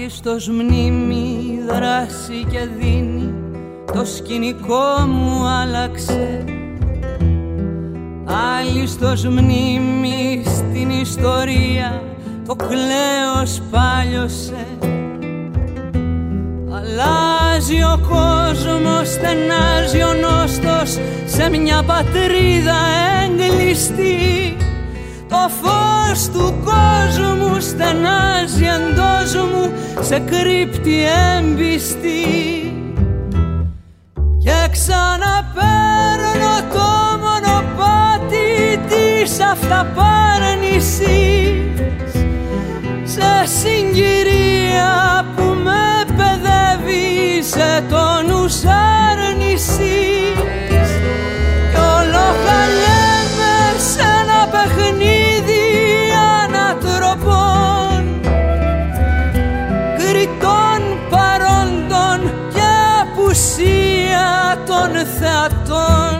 Άλλιστος μνήμη δράση και δίνει, το σκηνικό μου άλλαξε. Άλλιστος μνήμη στην ιστορία, το κλαίος πάλιωσε. Αλλάζει ο κόσμος, στενάζει ο νόστος σε μια πατρίδα έγκλειστη. Το φως του κόσμου στενάζει εντός μου, σε κρύπτει έμπιστη. Και ξαναπαίρνω το μονοπάτι της αυταπάρνησης, σε συγκυρία που με παιδεύει, σε τόνους άρνησης. Κι όλο χαλιέμαι σε ένα παιχνίδι ανατροπών, κριτών παρόντων και απουσία των θεατών.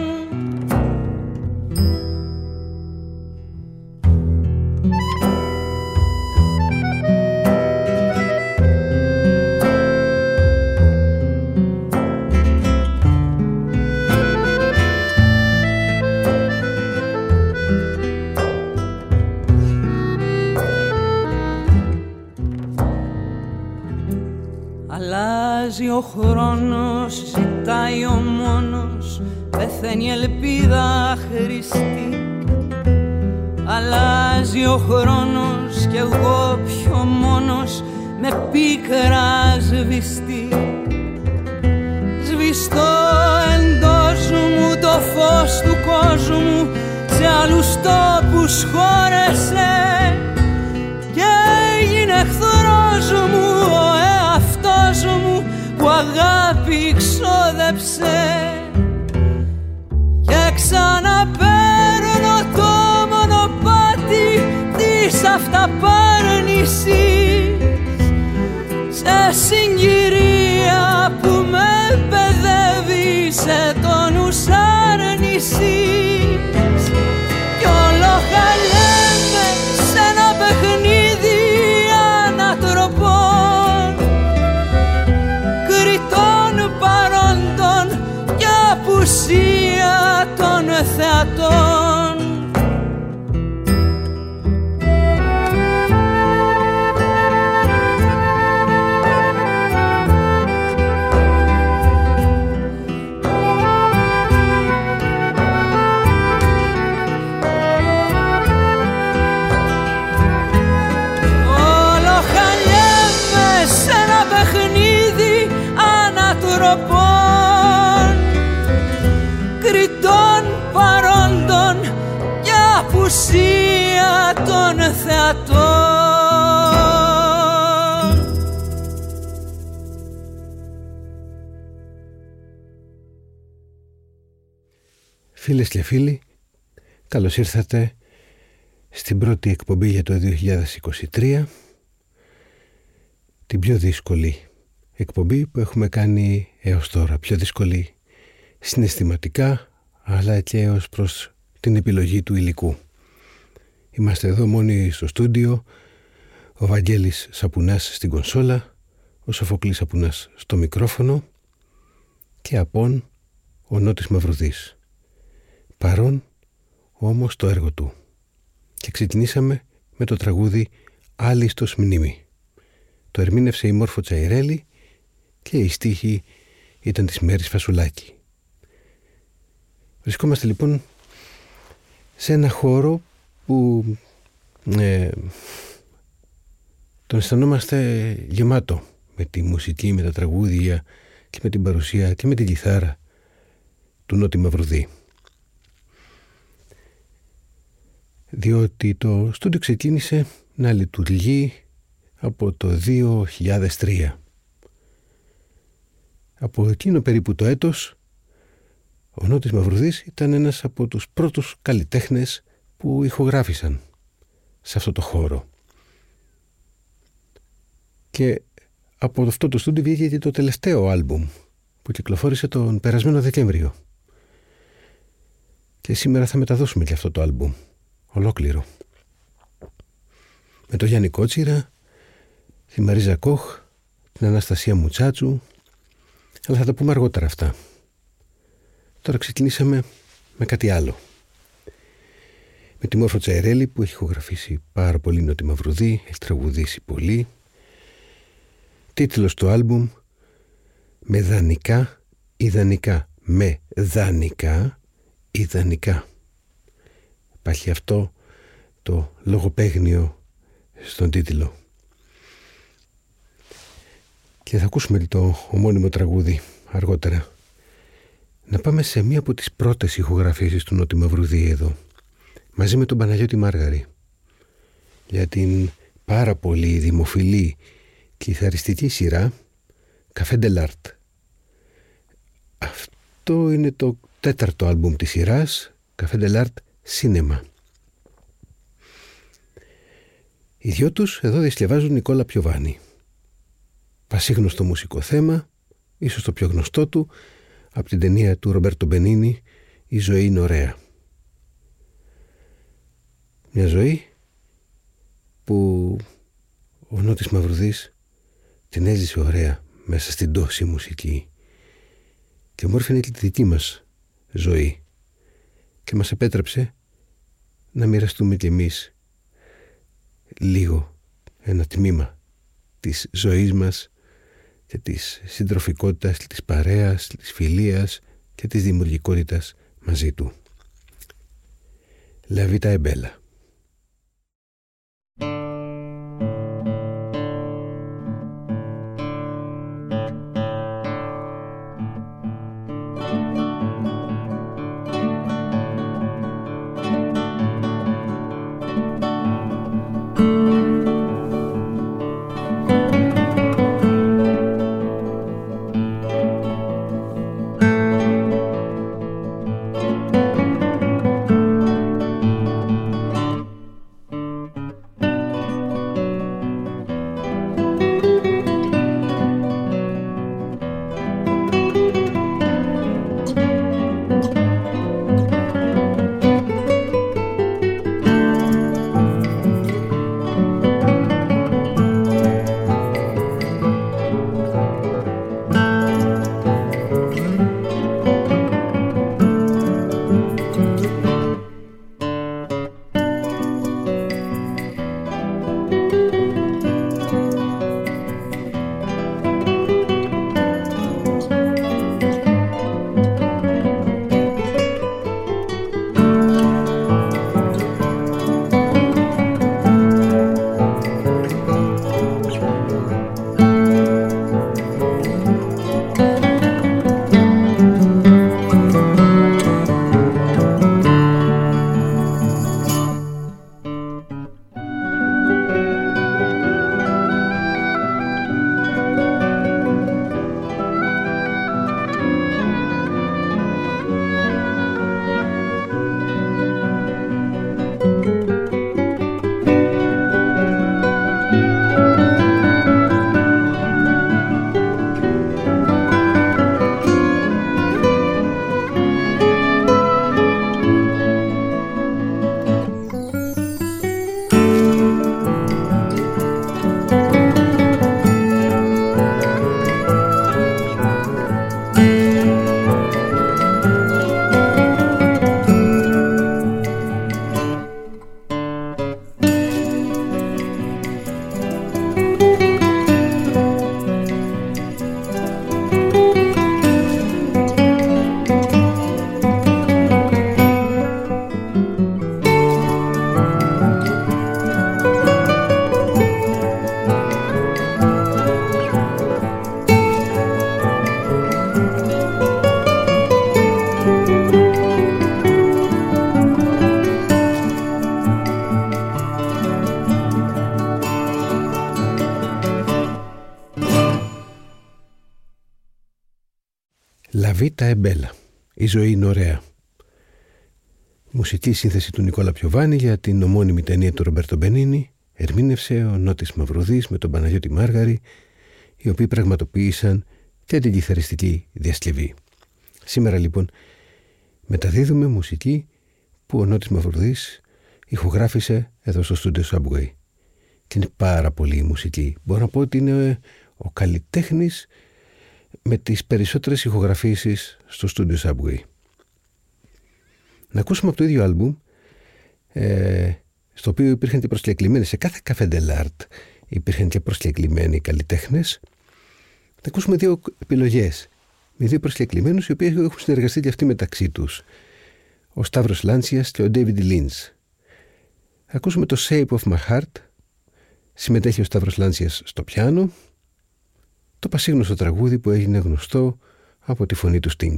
Αλλάζει ο χρόνος, ζητάει ο μόνος, πεθαίνει ελπίδα χρηστή. Αλλάζει ο χρόνος κι εγώ πιο μόνος, με πίκρα σβηστή. Σβηστό εντός μου το φως του κόσμου, σε άλλους τόπους χώρεσε. Και έγινε εχθρός μου ο εαυτός μου, που αγάπη ξόδεψε. Και ξαναπαίρνω το μονοπάτι της αυταπάρνησης, σε συγκυρία που με παιδεύει, σε τόνους άρνησης. Κι όλο χαλιέμαι σε ένα παιχνίδι ανατροπών, κριτών παρόντων και απουσία των θεατών. Κριτών παρόντων και απουσία των θεατών. Φίλες και φίλοι, καλώς ήρθατε στην πρώτη εκπομπή για το 2023, την πιο δύσκολη εκπομπή που έχουμε κάνει έως τώρα, πιο δύσκολη συναισθηματικά αλλά και ως προς την επιλογή του υλικού. Είμαστε εδώ μόνοι στο στούντιο, ο Βαγγέλης Σαπουνάς στην κονσόλα, ο Σοφοκλής Σαπουνάς στο μικρόφωνο και απόν ο Νότης Μαυρουδής. Παρόν όμως το έργο του. Και ξεκινήσαμε με το τραγούδι «Άλλιστος μνήμη». Το ερμήνευσε η Μόρφο Τσαϊρέλη και η στίχη ήταν της Μέρης Φασουλάκη. Βρισκόμαστε λοιπόν σε ένα χώρο που τον αισθανόμαστε γεμάτο με τη μουσική, με τα τραγούδια και με την παρουσία και με την κιθάρα του Νότη Μαυρουδή. Διότι το στούντιο ξεκίνησε να λειτουργεί από το 2003. Από εκείνο περίπου το έτος, ο Νότης Μαυρουδής ήταν ένας από τους πρώτους καλλιτέχνες που ηχογράφησαν σε αυτό το χώρο. Και από αυτό το στούντιο βγήκε και το τελευταίο άλμπουμ που κυκλοφόρησε τον περασμένο Δεκέμβριο. Και σήμερα θα μεταδώσουμε και αυτό το άλμπουμ ολόκληρο. Με τον Γιάννη Κότσιρα, τη Μαρίζα Κοχ, την Αναστασία Μουτσάτσου, αλλά θα τα πούμε αργότερα αυτά. Τώρα ξεκινήσαμε με κάτι άλλο. Με τη Μόρφο Τσαϊρέλη που έχει ηχογραφήσει πάρα πολύ Νότι Μαυρουδή, έχει τραγουδήσει πολύ. Τίτλος του άλμπουμ «Με δανεικά, ιδανικά». Με δανεικά, ιδανικά. Υπάρχει αυτό το λογοπαίγνιο στον τίτλο. Και θα ακούσουμε το ομώνυμο τραγούδι αργότερα. Να πάμε σε μία από τις πρώτες ηχογραφήσεις του Νότι Μαυρουδή εδώ, μαζί με τον Παναγιώτη Μάργαρη, για την πάρα πολύ δημοφιλή κιθαριστική σειρά Café de l'Art. Αυτό είναι το 4ο άλμπουμ της σειράς, Café de l'Art Cinema. Οι δυο τους εδώ διασκευάζουν Νικόλα Πιοβάνη. Πασίγνωστο μουσικό θέμα, ίσως το πιο γνωστό του, από την ταινία του Ρομπέρτο Μπενίνι, «Η ζωή είναι ωραία». Μια ζωή που ο Νότης Μαυρουδής την έζησε ωραία μέσα στην τόση μουσική και μόρφωνε τη δική μας ζωή και μας επέτρεψε να μοιραστούμε κι εμείς λίγο ένα τμήμα της ζωής μας και της συντροφικότητας, της παρέας, της φιλίας και της δημιουργικότητας μαζί του. La vita è bella. La vita è bella. Η ζωή είναι ωραία. Μουσική σύνθεση του Νικόλα Πιοβάνη για την ομώνυμη ταινία του Ρομπέρτο Μπενίνι. Ερμήνευσε ο Νότης Μαυρουδής με τον Παναγιώτη Μάργαρη, οι οποίοι πραγματοποίησαν και την κιθαριστική διασκευή. Σήμερα λοιπόν μεταδίδουμε μουσική που ο Νότης Μαυρουδής ηχογράφησε εδώ στο στούντιο Subway. Και είναι πάρα πολύ η μουσική. Μπορώ να πω ότι είναι ο καλλιτέχνης με τις περισσότερες ηχογραφήσεις στο Studio Subway. Να ακούσουμε από το ίδιο άλμπουμ, στο οποίο υπήρχαν και προσκεκλημένοι, σε κάθε Café de l'Art υπήρχαν και προσκεκλημένοι καλλιτέχνες. Να ακούσουμε δύο επιλογές με δύο προσκεκλημένους, οι οποίοι έχουν συνεργαστεί και αυτοί μεταξύ τους, ο Σταύρος Λάντσιας και ο David Lynch. Θα ακούσουμε το Shape of My Heart. Συμμετέχει ο Σταύρος Λάντσιας στο πιάνο, το πασίγνωστο τραγούδι που έγινε γνωστό από τη φωνή του Sting.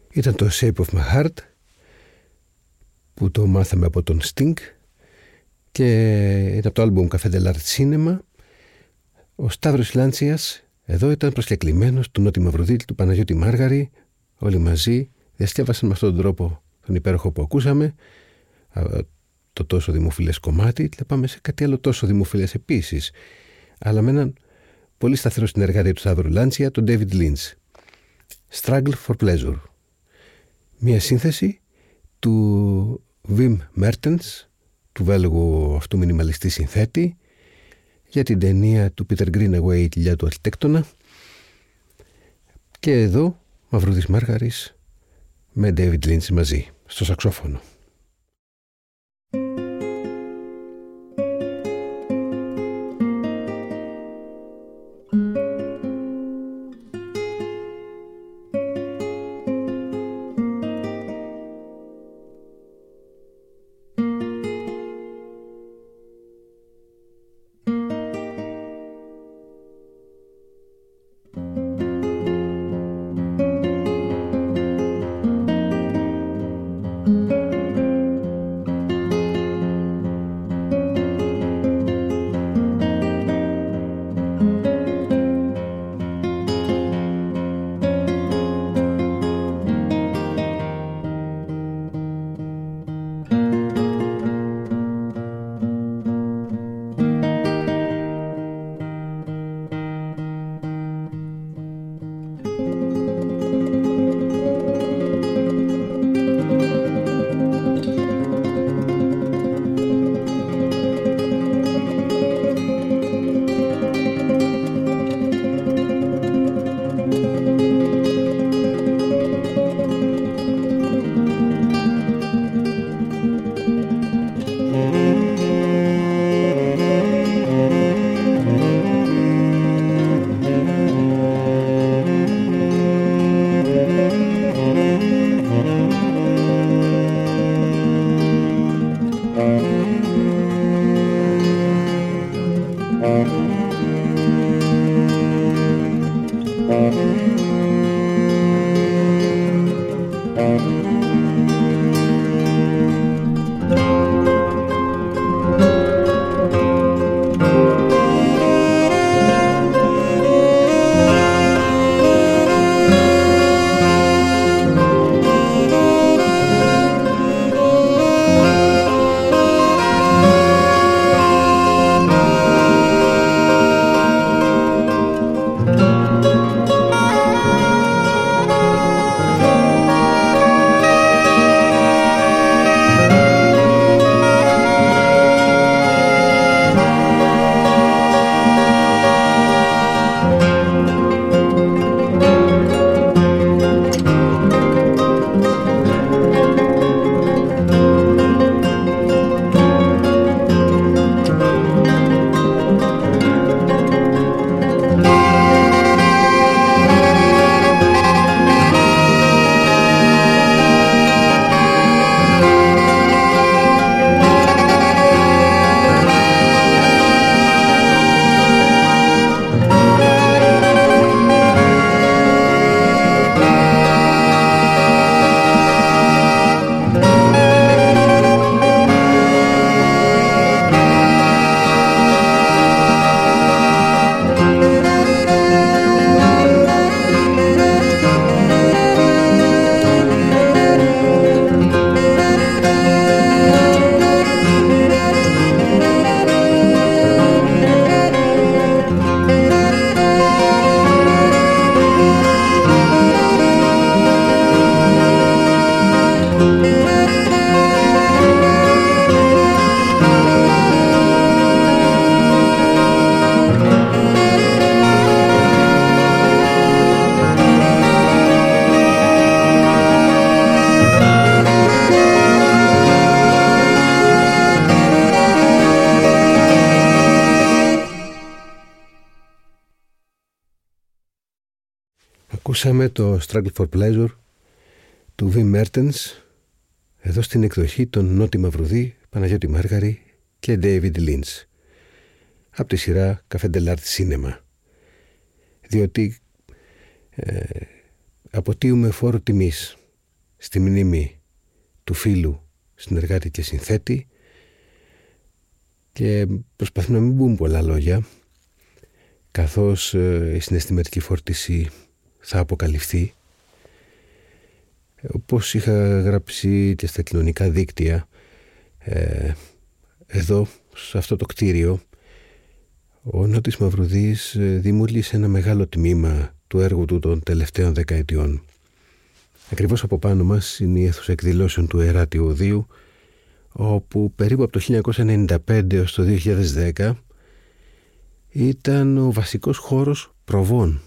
Ήταν το Shape of My Heart, που το μάθαμε από τον Sting, και ήταν από το άλμπουμ Café de l'Art Cinema. Ο Σταύρος Λάντσιας εδώ ήταν προσκεκλημένος του Νότι Μαυρουδίτη, του Παναγιώτη Μάργαρη. Όλοι μαζί διασκεύασαν με αυτόν τον τρόπο τον υπέροχο που ακούσαμε, το τόσο δημοφιλές κομμάτι. Και πάμε σε κάτι άλλο τόσο δημοφιλές επίσης, αλλά με έναν πολύ σταθερό συνεργάτη του Σταύρου Λάντσια, τον David Lynch. Struggle for Pleasure. Μια σύνθεση του Wim Mertens, του Βέλγου αυτού μινιμαλιστή συνθέτη, για την ταινία του Peter Greenaway «Η κοιλιά του αρχιτέκτονα». Και εδώ Μαυρούδης Μάργαρης με David Lynch μαζί στο σαξόφωνο. Ακούσαμε το Struggle for Pleasure του Wim Mertens, εδώ στην εκδοχή των Νότι Μαυρουδί, Παναγιώτη Μάργαρη και David Lynch, από τη σειρά Café de l'Art Cinema. Διότι αποτείουμε φόρο τιμής στη μνήμη του φίλου, συνεργάτη και συνθέτη, και προσπαθούμε να μην μπουν πολλά λόγια, καθώς η συναισθηματική φόρτιση θα αποκαλυφθεί. Όπως είχα γράψει και στα κοινωνικά δίκτυα, εδώ, σε αυτό το κτίριο, ο Νότης Μαυρουδής δημιούργησε ένα μεγάλο τμήμα του έργου του των τελευταίων δεκαετιών. Ακριβώς από πάνω μας είναι η αίθουσα εκδηλώσεων του Εράτιου Οδείου, όπου περίπου από το 1995 έως το 2010 ήταν ο βασικός χώρος προβών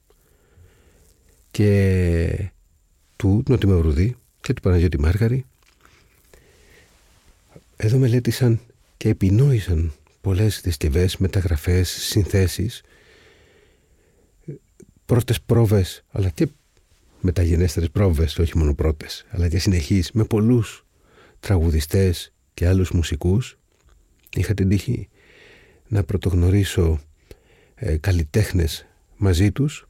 και του Νότη Μαυρουδή και του Παναγιώτη Μάργαρη. Εδώ μελέτησαν και επινόησαν πολλές διασκευές, μεταγραφές, συνθέσεις, πρώτες πρόβες, αλλά και μεταγενέστερες πρόβες, όχι μόνο πρώτες, αλλά και συνεχείς, με πολλούς τραγουδιστές και άλλους μουσικούς. Είχα την τύχη να πρωτογνωρίσω καλλιτέχνες μαζί τους.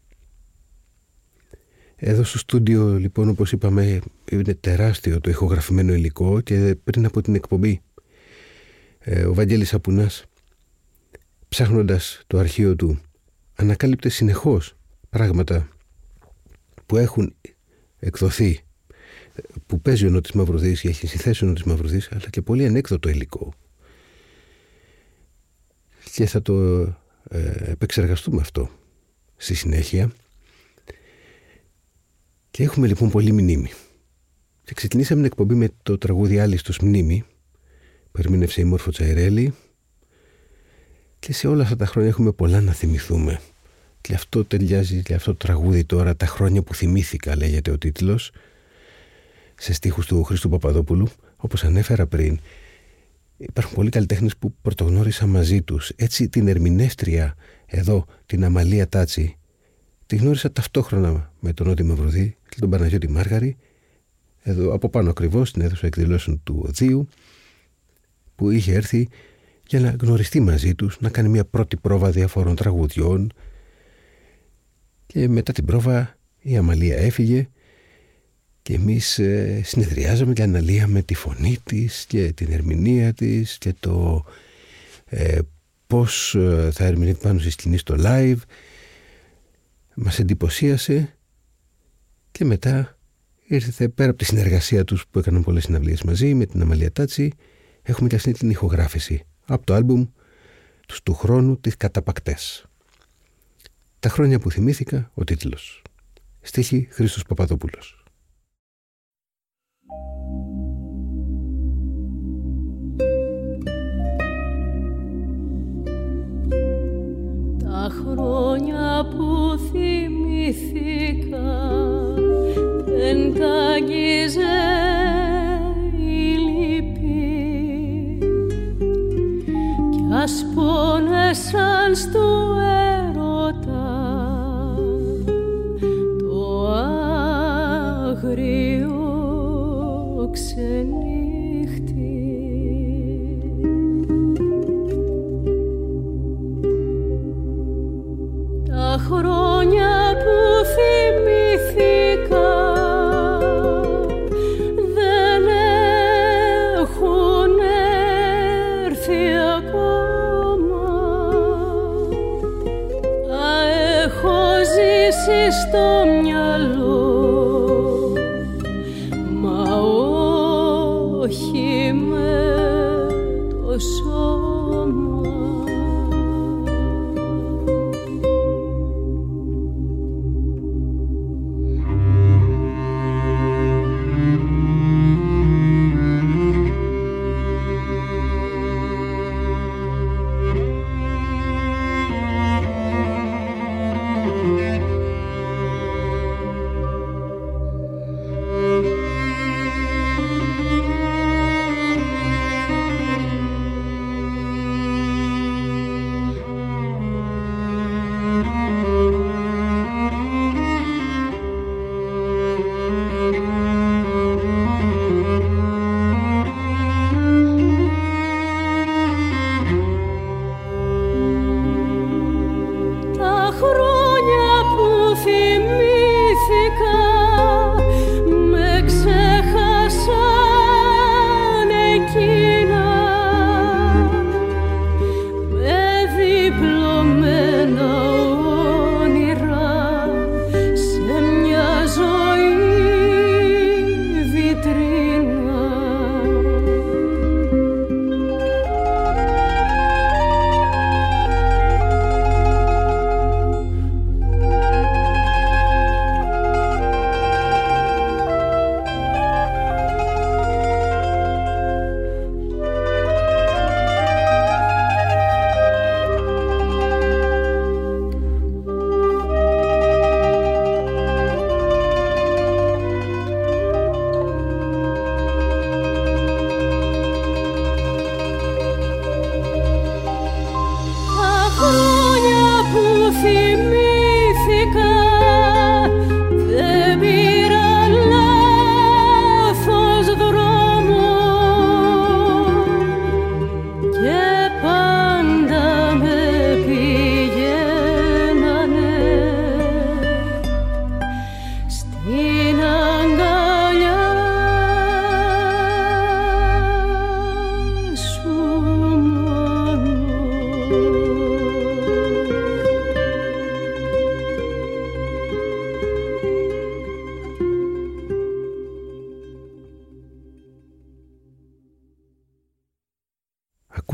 Εδώ στο στούντιο, λοιπόν, όπως είπαμε, είναι τεράστιο το ηχογραφημένο υλικό, και πριν από την εκπομπή ο Βαγγέλης Απουνάς, ψάχνοντας το αρχείο του, ανακάλυπτε συνεχώς πράγματα που έχουν εκδοθεί, που παίζει ο Νότης Μαυρουδής και έχει συνθέσει ο Νότης Μαυρουδής, αλλά και πολύ ανέκδοτο υλικό. Και θα το επεξεργαστούμε αυτό στη συνέχεια. Και έχουμε λοιπόν πολύ μνήμη. Και ξεκινήσαμε την εκπομπή με το τραγούδι «Άλιστος μνήμη», που ερμήνευσε η Μόρφο Τσαϊρέλη. Και σε όλα αυτά τα χρόνια έχουμε πολλά να θυμηθούμε. Και αυτό ταιριάζει, και αυτό το τραγούδι τώρα, «Τα χρόνια που θυμήθηκα» λέγεται ο τίτλος, σε στίχους του Χρήστου Παπαδόπουλου. Όπως ανέφερα πριν, υπάρχουν πολλοί καλλιτέχνες που πρωτογνώρισα μαζί τους. Έτσι την ερμηνεύτρια εδώ, την Αμαλία Τάτσι, τη γνώρισα ταυτόχρονα με τον Νότη Μαυρουδή και τον Παναγιώτη Μάργαρη, εδώ από πάνω ακριβώς στην αίθουσα εκδηλώσεων του Οδείου, που είχε έρθει για να γνωριστεί μαζί τους, να κάνει μια πρώτη πρόβα διαφόρων τραγουδιών. Και μετά την πρόβα η Αμαλία έφυγε και εμείς συνεδριάζαμε και αναλύαμε τη φωνή της και την ερμηνεία της και το πώς θα ερμηνεύει πάνω στη σκηνή στο live. Μας εντυπωσίασε, και μετά ήρθε, πέρα από τη συνεργασία τους που έκαναν πολλές συναυλίες μαζί με την Αμαλία Τάτσι, έχουμε και αυτή την ηχογράφηση από το άλμπουμ τους του χρόνου, τις Καταπακτές. «Τα χρόνια που θυμήθηκα», ο τίτλος. Στίχη Χρήστος Παπαδόπουλος. Τα χρόνια που θυμήθηκα δεν τ' άγγιζε η λύπη, κι ας πόνεσαν στο έρωτα το άγριο ξενύχτη. Τα χρόνια που θυμήθηκα δεν έχουν έρθει ακόμα. Τα έχω ζήσει στο μυαλό, μα όχι με το σώμα.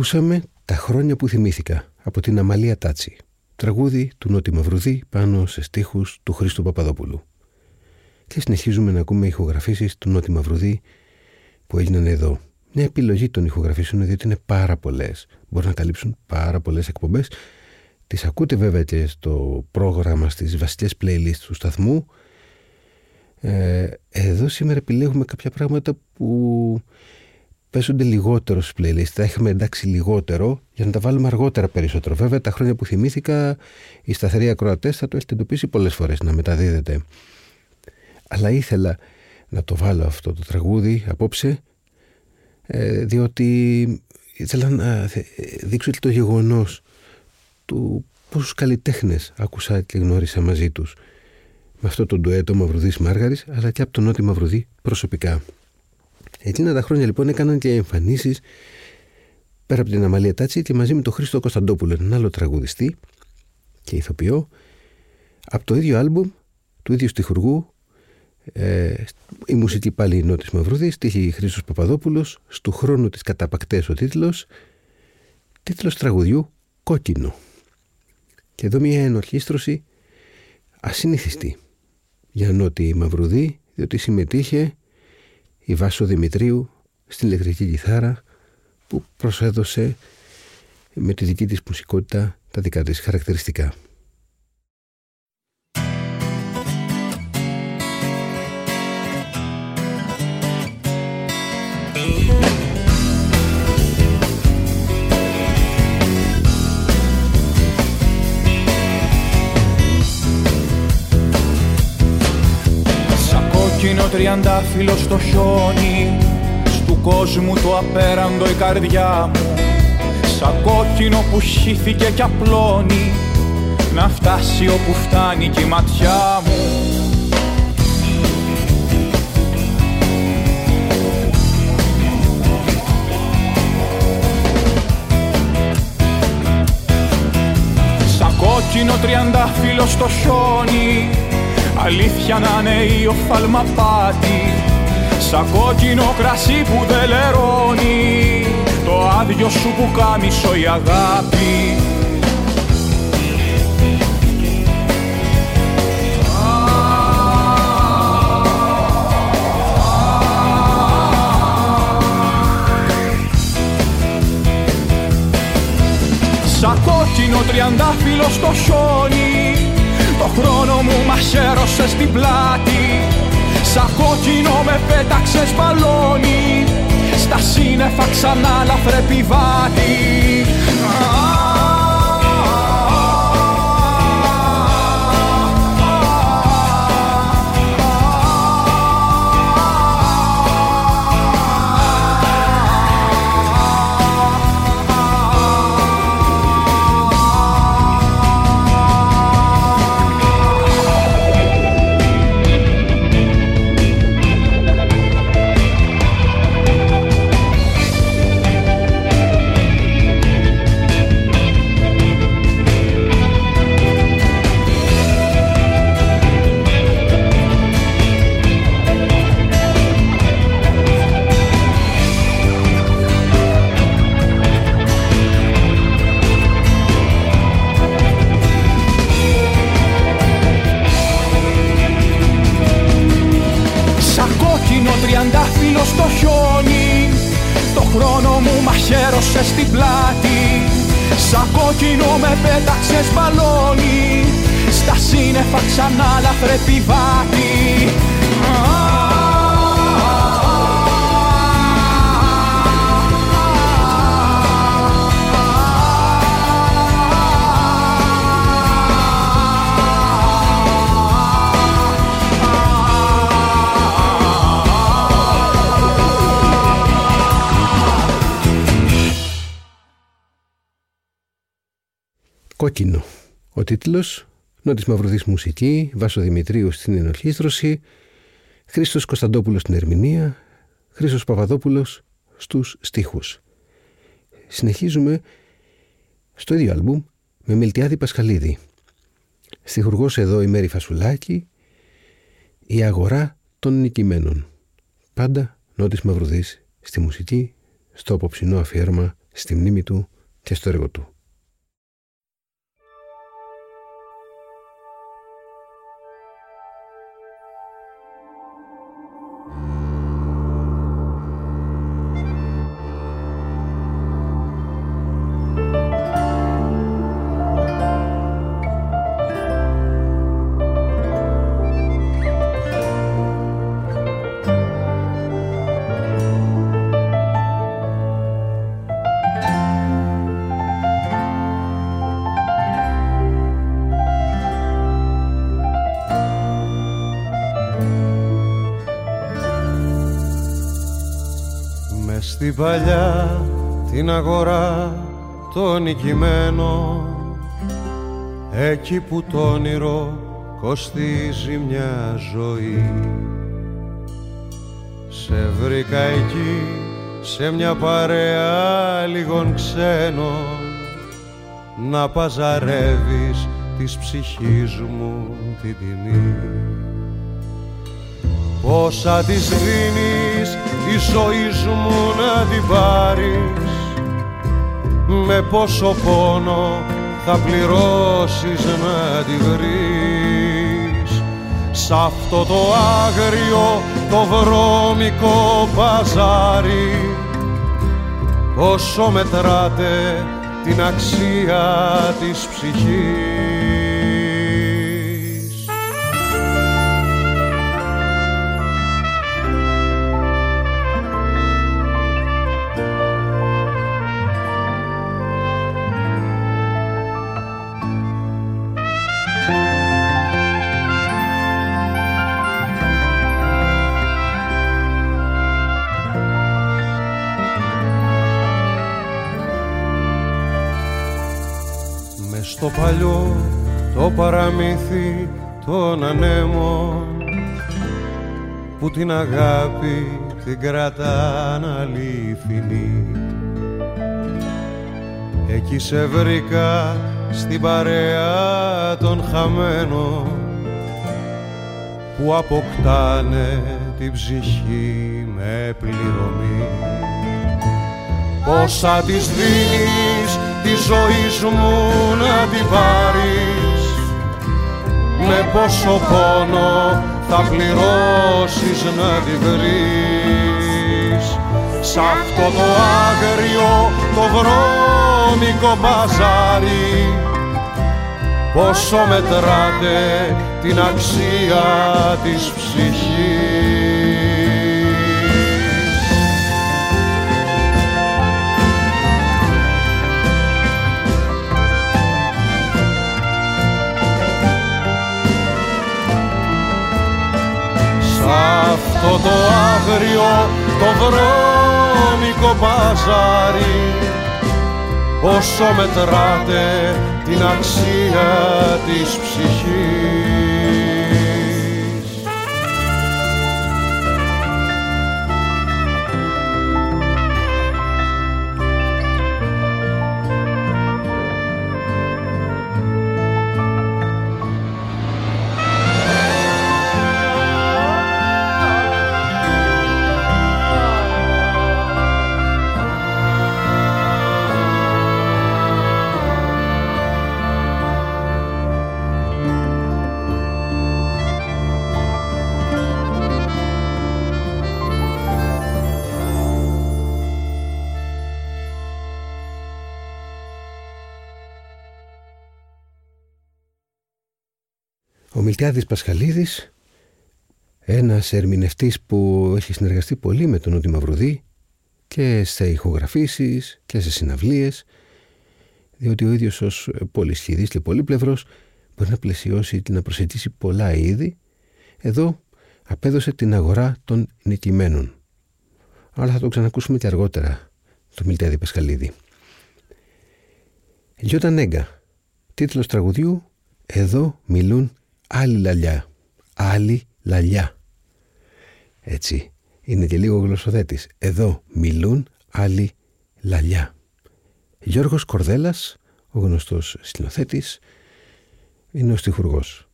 Ακούσαμε «Τα χρόνια που θυμήθηκα» από την Αμαλία Τάτσι, τραγούδι του Νότι Μαυρουδή πάνω σε στίχους του Χρήστου Παπαδόπουλου. Και συνεχίζουμε να ακούμε ηχογραφήσεις του Νότι Μαυρουδή που έγιναν εδώ. Μια επιλογή των ηχογραφήσεων, διότι είναι πάρα πολλές. Μπορούν να καλύψουν πάρα πολλές εκπομπές. Τις ακούτε βέβαια και στο πρόγραμμα, στις βασικές playlists του σταθμού. Εδώ σήμερα επιλέγουμε κάποια πράγματα που παίζονται λιγότερο στις playlists. Τα έχουμε εντάξει λιγότερο για να τα βάλουμε αργότερα περισσότερο. Βέβαια, τα χρόνια που θυμήθηκα, οι σταθεροί ακροατές θα το έχετε εντοπίσει πολλές φορές να μεταδίδεται. Αλλά ήθελα να το βάλω αυτό το τραγούδι απόψε, διότι ήθελα να δείξω το γεγονός του πόσους καλλιτέχνες άκουσα και γνώρισα μαζί τους με αυτό το ντουέτο Μαυρουδής Μάργαρης, αλλά και από τον Νότι Μαυρουδή προσωπικά. Εκείνα τα χρόνια λοιπόν έκαναν και εμφανίσεις πέρα από την Αμαλία Τάτσι και μαζί με τον Χρήστο Κωνσταντόπουλο, έναν άλλο τραγουδιστή και ηθοποιό, από το ίδιο άλμπουμ του ίδιου στιχουργού. Η μουσική πάλι Νότης Μαυρουδής, στίχη Χρήστος Παπαδόπουλος, «Στου χρόνου της καταπακτές» ο τίτλος τραγουδιού «Κόκκινο». Και εδώ μια ενορχήστρωση ασυνήθιστη για Νότη Μαυρουδή, διότι συμμετείχε η Βάσο Δημητρίου στην ηλεκτρική κιθάρα που προσέδωσε με τη δική της μουσικότητα τα δικά της χαρακτηριστικά. Κόκκινο τριαντάφυλλο στο χιόνι, στου κόσμου το απέραντο η καρδιά μου. Σαν κόκκινο που χύθηκε κι απλώνει, να φτάσει όπου φτάνει κι η ματιά μου. Σαν κόκκινο τριαντάφυλλο στο χιόνι, αλήθεια να είναι ή οφθαλμαπάτη, σαν κόκκινο κρασί που δεν λερώνει, το άδειο σου πουκάμισο η αγάπη. Σαν κόκκινο τριαντάφυλλο στο χιόνι, το χρόνο μου μαχαίρωσε στην πλάτη. Σαν κόκκινο με πέταξες μπαλόνι, στα σύννεφα ξανά λαφρέ πιβάτη. Στο χιόνι, το χρόνο μου μαχαίρωσε στην πλάτη. Σαν κόκκινο με πέταξες μπαλόνι, στα σύννεφα ξανά λαφρέ πιβάτη. Κόκκινο. Ο τίτλος, Νότης Μαυρουδής μουσική, Βάσο Δημητρίου στην ενορχήστρωση, Χρήστος Κωνσταντόπουλος στην ερμηνεία, Χρήστος Παπαδόπουλος στους στίχους. Συνεχίζουμε στο ίδιο άλμπουμ με Μιλτιάδη Πασχαλίδη. Στιχουργός εδώ η Μέρη Φασουλάκη, η αγορά των νικημένων. Πάντα Νότης Μαυρουδής στη μουσική, στο απόψινό αφιέρωμα στη μνήμη του και στο έργο του. Στην παλιά την αγορά το νικημένο, εκεί που το όνειρο κοστίζει μια ζωή, σε βρήκα εκεί σε μια παρέα λίγων ξένων, να παζαρεύεις της ψυχής μου την τιμή. Πόσα της δίνεις τη ζωή μου να την πάρεις, με πόσο πόνο θα πληρώσεις να τη βρεις, σ' αυτό το άγριο το βρώμικο παζάρι, πόσο μετράτε την αξία της ψυχής. Στο παλιό το παραμύθι των ανέμων, που την αγάπη την κρατάν αληθινή, εκεί σε βρήκα στην παρέα των χαμένων, που αποκτάνε την ψυχή με πληρωμή. Πόσα της δίνεις τη ζωή μου να την πάρεις, με πόσο πόνο θα πληρώσεις να τη βρεις, σ' αυτό το άγριο το βρώμικο μπαζάρι, πόσο μετράτε την αξία της ψυχής. Αυτό το άγριο το βρώμικο μπαζάρι, όσο μετράτε την αξία της ψυχής. Ο Μιλτιάδης Πασχαλίδης, ένας ερμηνευτής που έχει συνεργαστεί πολύ με τον Νότι Μαυρουδή και σε ηχογραφήσεις και σε συναυλίες, διότι ο ίδιος ως πολυσχηδής και πολύπλευρος μπορεί να πλαισιώσει και να προσεγγίσει πολλά είδη. Εδώ απέδωσε την αγορά των νικημένων. Αλλά θα το ξανακούσουμε και αργότερα, το Μιλτιάδη Πασχαλίδη. Λιώτα Νέγκα, τίτλος τραγουδιού «Εδώ μιλούν άλλοι λαλιά». Άλλοι λαλιά. Έτσι, είναι και λίγο γλωσσοδέτης. Εδώ μιλούν άλλοι λαλιά. Γιώργος Κορδέλας, ο γνωστός σκηνοθέτης, είναι ο στιχουργός.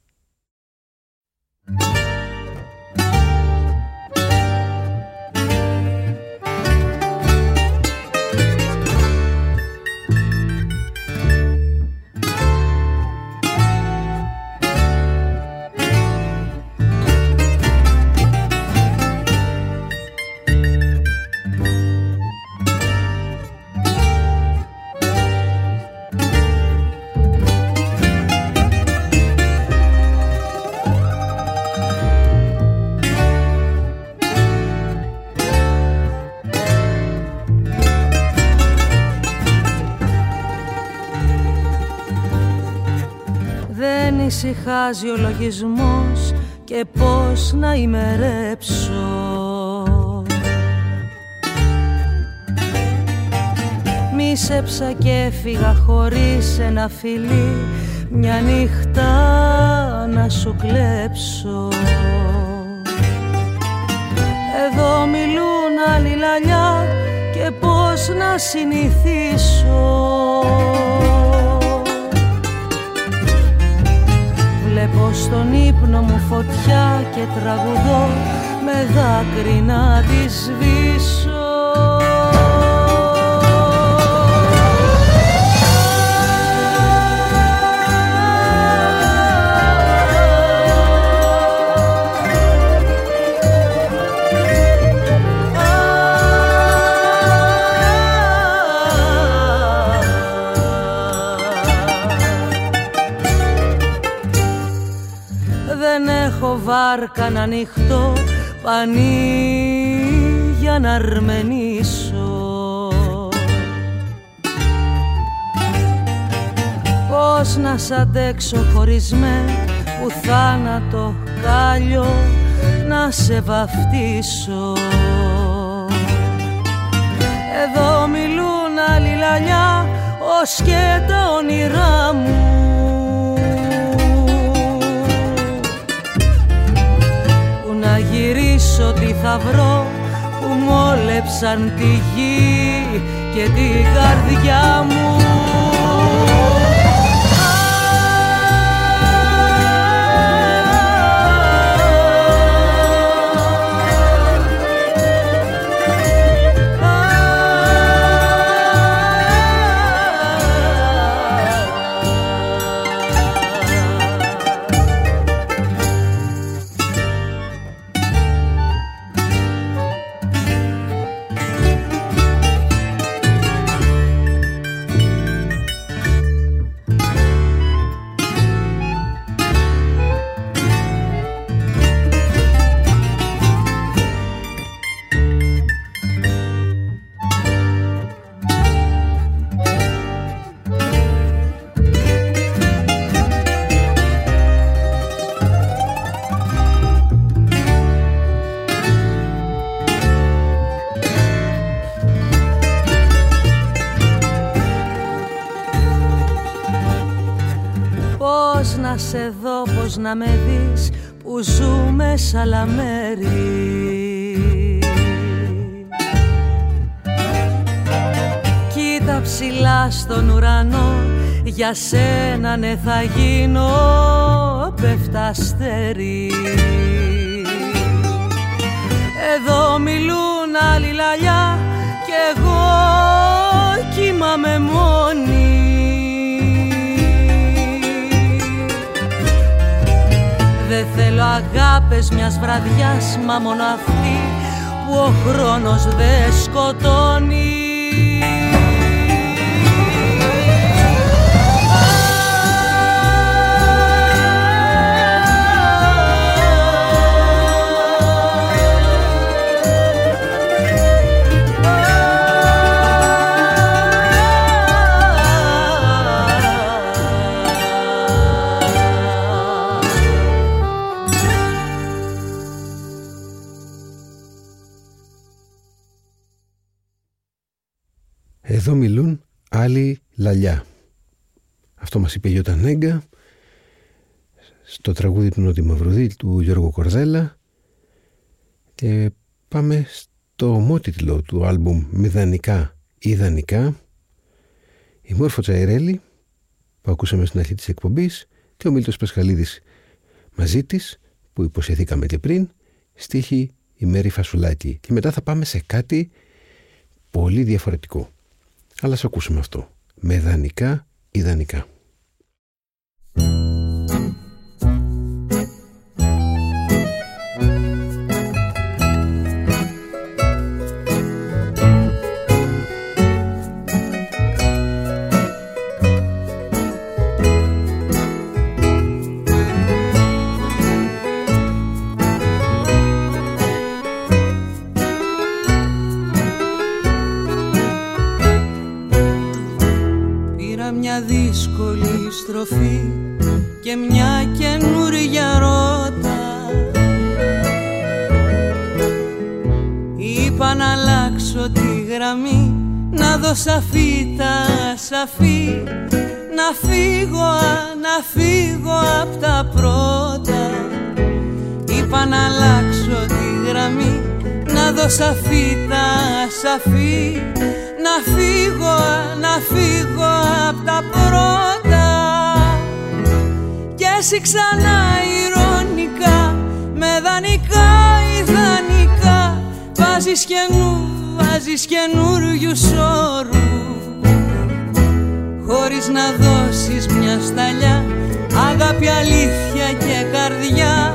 ησυχάζει ο λογισμός και πώς να ημερέψω. Μίσεψα και έφυγα χωρίς ένα φιλί, μια νύχτα να σου κλέψω. Εδώ μιλούν άλλοι λαλιά και πώς να συνηθίσω. Βλέπω στον ύπνο μου φωτιά και τραγουδώ με δάκρυ να τη σβήσω. Βάρκα να ανοιχτώ πανί για να αρμενήσω. Πώς να σ' αντέξω χωρίς με, που θάνατο κάλιο να σε βαφτίσω. Εδώ μιλούν άλλοι λαλιά ως και τα όνειρά μου. Να γυρίσω τι θα βρω που μόλεψαν τη γη και την καρδιά μου. Σε δω, πως να με δεις που ζούμε σ' άλλα μέρη. Κοίτα ψηλά στον ουρανό, για σένα ναι θα γίνω πέφτα αστέρι. Εδώ μιλούν άλλοι λαλιά κι εγώ κοιμάμαι μόνη. Δεν θέλω αγάπες μιας βραδιάς, μα μόνο αυτή που ο χρόνος δεν σκοτώνει. Εδώ μιλούν άλλοι λαλιά. Αυτό μας είπε η Γιώτα Νέγκα στο τραγούδι του Νότι Μαυρουδή του Γιώργου Κορδέλα. Και πάμε στο ομότιτλο του άλμπουμ Μηδανικά Ιδανικά, η Μόρφο Τσαϊρέλη που ακούσαμε στην αρχή της εκπομπής και ο Μίλτος Πασχαλίδης μαζί της που υποσχεθήκαμε και πριν, στίχη η Μέρη Φασουλάκη. Και μετά θα πάμε σε κάτι πολύ διαφορετικό. Αλλά ας ακούσουμε αυτό. Μηδανικά Ιδανικά. αλλάξω τη γραμμή, να δω σαφή τα σαφή, να φύγω απ' τα πρώτα. Είπα να αλλάξω τη γραμμή, να δω σαφή τα σαφή, να φύγω απ' τα πρώτα. Κι εσύ ξανά ηρωνικά, με δανεικά ιδανικά, βάζεις καινούριους όρους, χωρίς να δώσεις μια σταλιά, αγάπη, αλήθεια και καρδιά.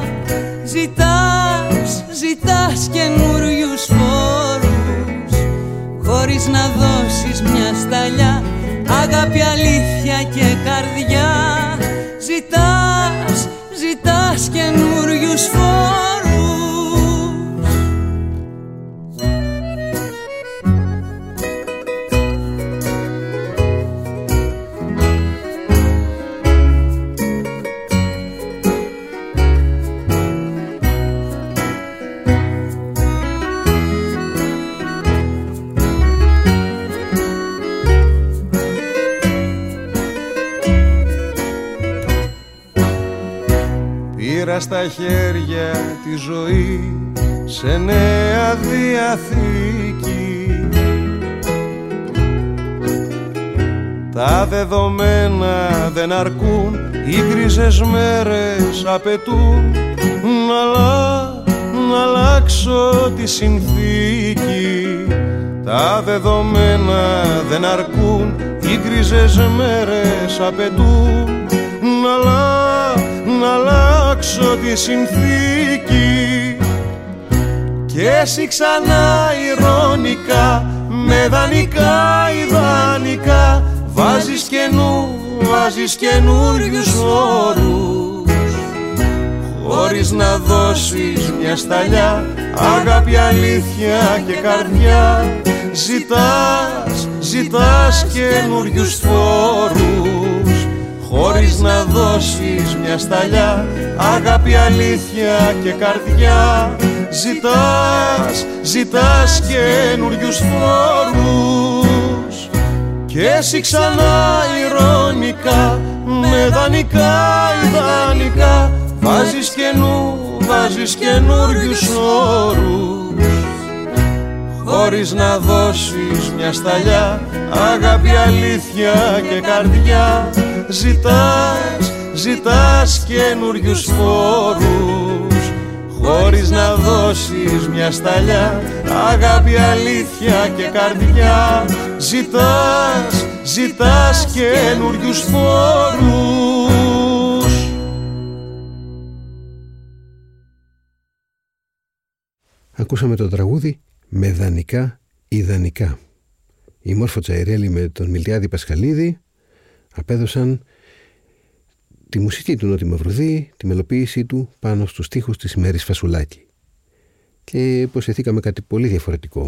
Ζητάς καινούριους φόρους, χωρίς να δώσεις μια σταλιά, αγάπη, αλήθεια και καρδιά. Ζητάς καινούριους φόρους. Πήρα στα χέρια τη ζωή σε νέα διαθήκη. Τα δεδομένα δεν αρκούν, οι γκρίζες μέρες απαιτούν να αλλάξω τη συνθήκη. Τα δεδομένα δεν αρκούν, οι γκρίζες μέρες απαιτούν να αλλάξω τη συνθήκη. Και εσύ ξανά ηρωνικά, με δανεικά ιδανικά, βάζεις καινούριους όρους, χωρίς να δώσεις μια σταλιά, αγάπη, αλήθεια και καρδιά. Ζητάς καινούριους φόρους, χωρίς να δώσεις μια σταλιά, αγάπη, αλήθεια και καρδιά. Ζητάς καινούριους φόρους. Και εσύ ξανά ηρωνικά, με δανεικά ιδανικά, βάζεις καινούριους όρους, χωρίς να δώσεις μια σταλιά, αγάπη, αλήθεια και καρδιά. Ζητάς καινούριους φόρους, χωρίς να δώσεις μια σταλιά, αγάπη, αλήθεια και καρδιά. Ζητάς καινούριους φόρους. Ακούσαμε το τραγούδι «Με δανεικά ιδανικά». Η Μόρφο Τσαϊρέλη με τον Μιλτιάδη Πασχαλίδη απέδωσαν τη μουσική του Νότι Μαυρουδή, τη μελοποίησή του πάνω στους στίχους της Μέρης Φασουλάκη. Και υποσχεθήκαμε κάτι πολύ διαφορετικό.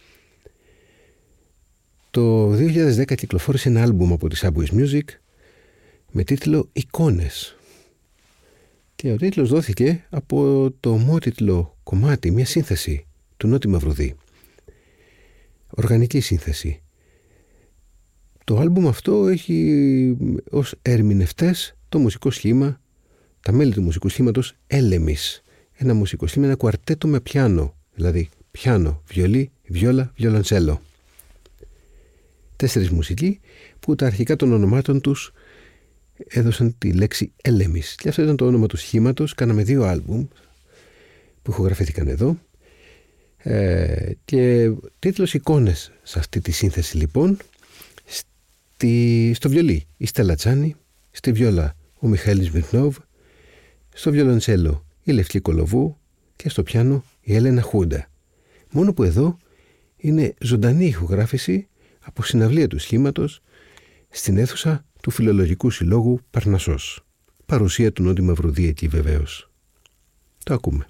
Το 2010 κυκλοφόρησε ένα άλμπουμ από τη Subways Music με τίτλο «Εικόνες». Και ο τίτλος δόθηκε από το ομότιτλο κομμάτι, μια σύνθεση του Νότι Μαυρουδή. Οργανική σύνθεση. Το άλμπουμ αυτό έχει ως ερμηνευτές το μουσικό σχήμα, τα μέλη του μουσικού σχήματος Έλεμις. Ένα μουσικό σχήμα, ένα κουαρτέτο με πιάνο, δηλαδή πιάνο, βιολί, βιόλα, βιολοντσέλο. 4 μουσικοί που τα αρχικά των ονομάτων τους έδωσαν τη λέξη Έλεμις. Και αυτό ήταν το όνομα του σχήματος. Κάναμε 2 άλμπουμ που ηχογραφήθηκαν εδώ. Και τίτλος «Εικόνες» σε αυτή τη σύνθεση λοιπόν. Στο βιολί η Στέλλα Τσάνη, στη βιόλα ο Μιχαήλ Σμυρνόβ, στο βιολοντσέλο η Λευκή Κολοβού και στο πιάνο η Έλενα Χούντα. Μόνο που εδώ είναι ζωντανή ηχογράφηση από συναυλία του σχήματος στην αίθουσα του Φιλολογικού Συλλόγου Παρνασσός. Παρουσία του Νότι Μαυρουδή εκεί βεβαίως. Το ακούμε.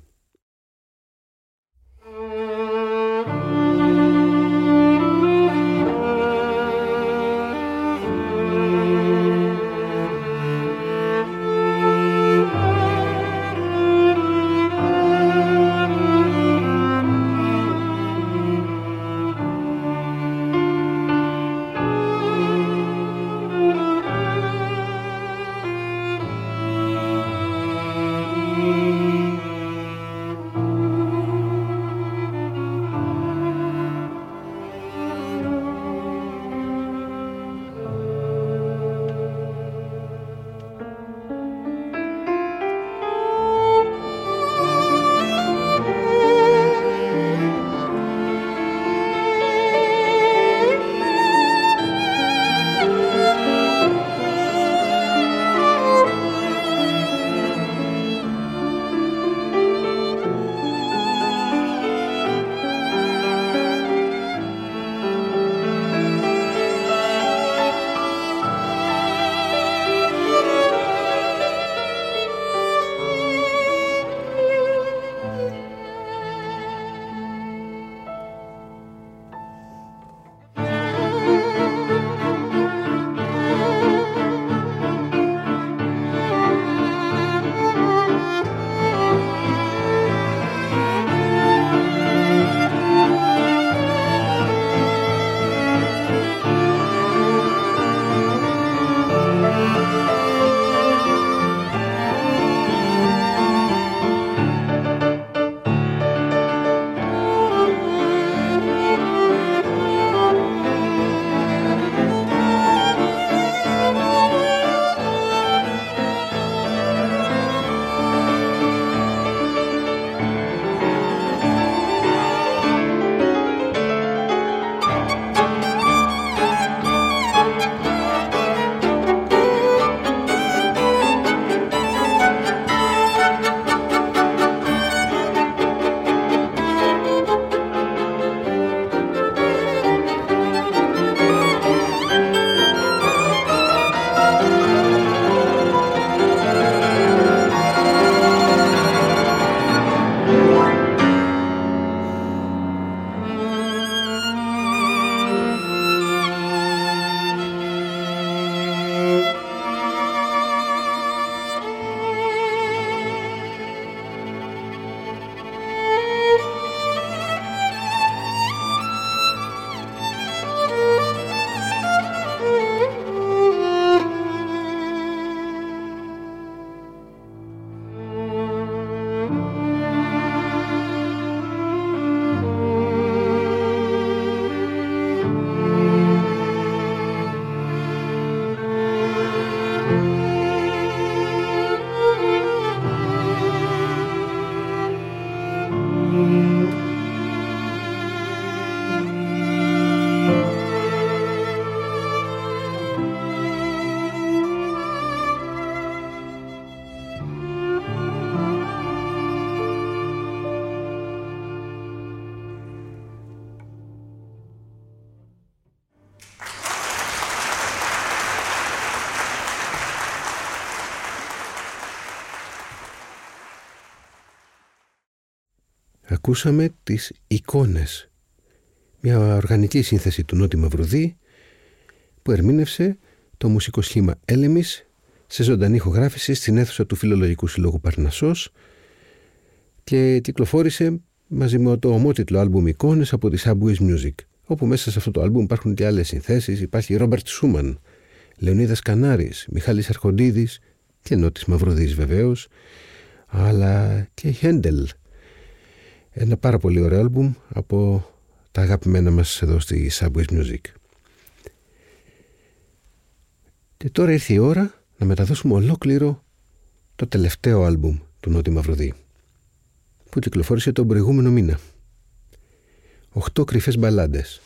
Ακούσαμε τις εικόνες, μια οργανική σύνθεση του Νότι Μαυρουδή που ερμήνευσε το μουσικό σχήμα Έλεμις σε ζωντανή ηχογράφηση στην αίθουσα του Φιλολογικού Συλλόγου Παρνασσός και κυκλοφόρησε μαζί με το ομότιτλο άλμπουμ Εικόνες από τη Subways Music, όπου μέσα σε αυτό το άλμπουμ υπάρχουν και άλλες συνθέσεις. Υπάρχει Ρόμπερτ Σούμαν, Λεωνίδας Κανάρης, Μιχάλης Αρχοντίδης και Νότης Μαυρουδής βεβαίως, αλλά και Χέντελ. Ένα πάρα πολύ ωραίο άλμπουμ από τα αγαπημένα μας εδώ στη Subways Music. Και τώρα ήρθε η ώρα να μεταδώσουμε ολόκληρο το τελευταίο άλμπουμ του Νότι Μαυρουδή, που κυκλοφόρησε τον προηγούμενο μήνα. 8 κρυφές μπαλάντες.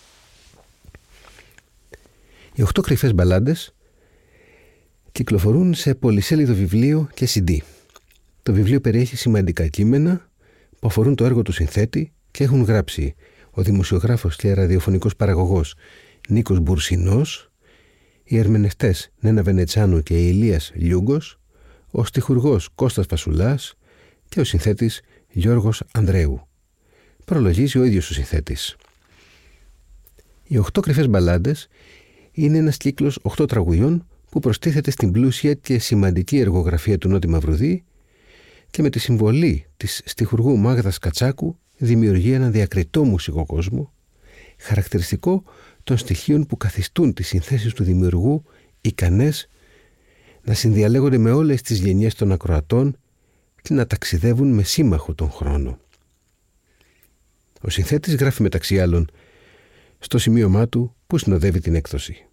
Οι 8 κρυφές μπαλάντες κυκλοφορούν σε πολυσέλιδο βιβλίο και CD. Το βιβλίο περιέχει σημαντικά κείμενα που αφορούν το έργο του συνθέτη και έχουν γράψει ο δημοσιογράφος και ραδιοφωνικός παραγωγός Νίκος Μπουρσινός, οι ερμηνευτές Νένα Βενετσάνου και Ηλίας Λιούγκος, ο στιχουργός Κώστας Φασουλάς και ο συνθέτης Γιώργος Ανδρέου. Προλογίζει ο ίδιος ο συνθέτης. Οι 8 κρυφές μπαλάντες είναι ένας κύκλος 8 τραγουδιών που προστίθεται στην πλούσια και σημαντική εργογραφία του Νότι Μαυρουδή και με τη συμβολή της στιχουργού Μάγδας Κατσάκου δημιουργεί έναν διακριτό μουσικό κόσμο, χαρακτηριστικό των στοιχείων που καθιστούν τις συνθέσεις του δημιουργού ικανές να συνδιαλέγονται με όλες τις γενιές των ακροατών και να ταξιδεύουν με σύμμαχο τον χρόνο. Ο συνθέτης γράφει μεταξύ άλλων στο σημείωμά του που συνοδεύει την έκδοση.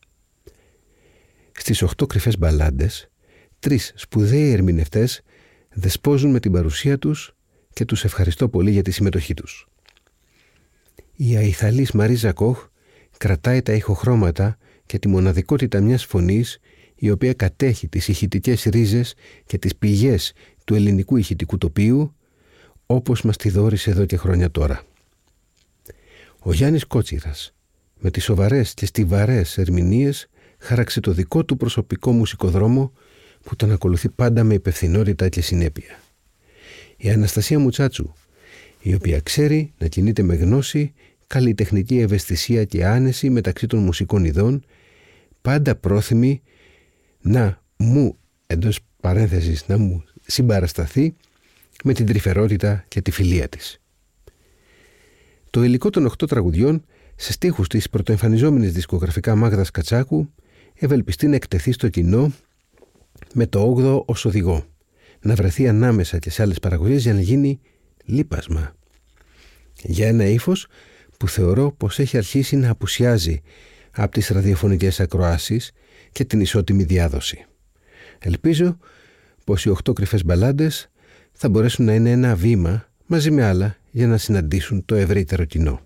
Στις 8 κρυφές μπαλάντες, 3 σπουδαίοι ερμηνευτές δεσπόζουν με την παρουσία τους και τους ευχαριστώ πολύ για τη συμμετοχή τους. Η αϊθαλής Μαρίζα Κοχ κρατάει τα ηχοχρώματα και τη μοναδικότητα μιας φωνής η οποία κατέχει τις ηχητικές ρίζες και τις πηγές του ελληνικού ηχητικού τοπίου όπως μας τη δώρισε εδώ και χρόνια τώρα. Ο Γιάννης Κότσιρας με τις σοβαρές και στιβαρές ερμηνείες χάραξε το δικό του προσωπικό μουσικοδρόμο που τον ακολουθεί πάντα με υπευθυνότητα και συνέπεια. Η Αναστασία Μουτσάτσου, η οποία ξέρει να κινείται με γνώση, καλλιτεχνική ευαισθησία και άνεση μεταξύ των μουσικών ειδών, πάντα πρόθυμη να μου, εντός παρένθεσης, να μου συμπαρασταθεί με την τρυφερότητα και τη φιλία της. Το υλικό των 8 τραγουδιών σε στίχους της πρωτοεμφανιζόμενης δισκογραφικά Μάγδας Κατσάκου ευελπιστεί να εκτεθεί στο κοινό με το 8ο ως οδηγό, να βρεθεί ανάμεσα και σε άλλες παραγωγές για να γίνει λείπασμα. Για ένα ύφος που θεωρώ πως έχει αρχίσει να απουσιάζει από τις ραδιοφωνικές ακροάσεις και την ισότιμη διάδοση. Ελπίζω πως οι 8 κρυφές μπαλάντες θα μπορέσουν να είναι ένα βήμα μαζί με άλλα για να συναντήσουν το ευρύτερο κοινό.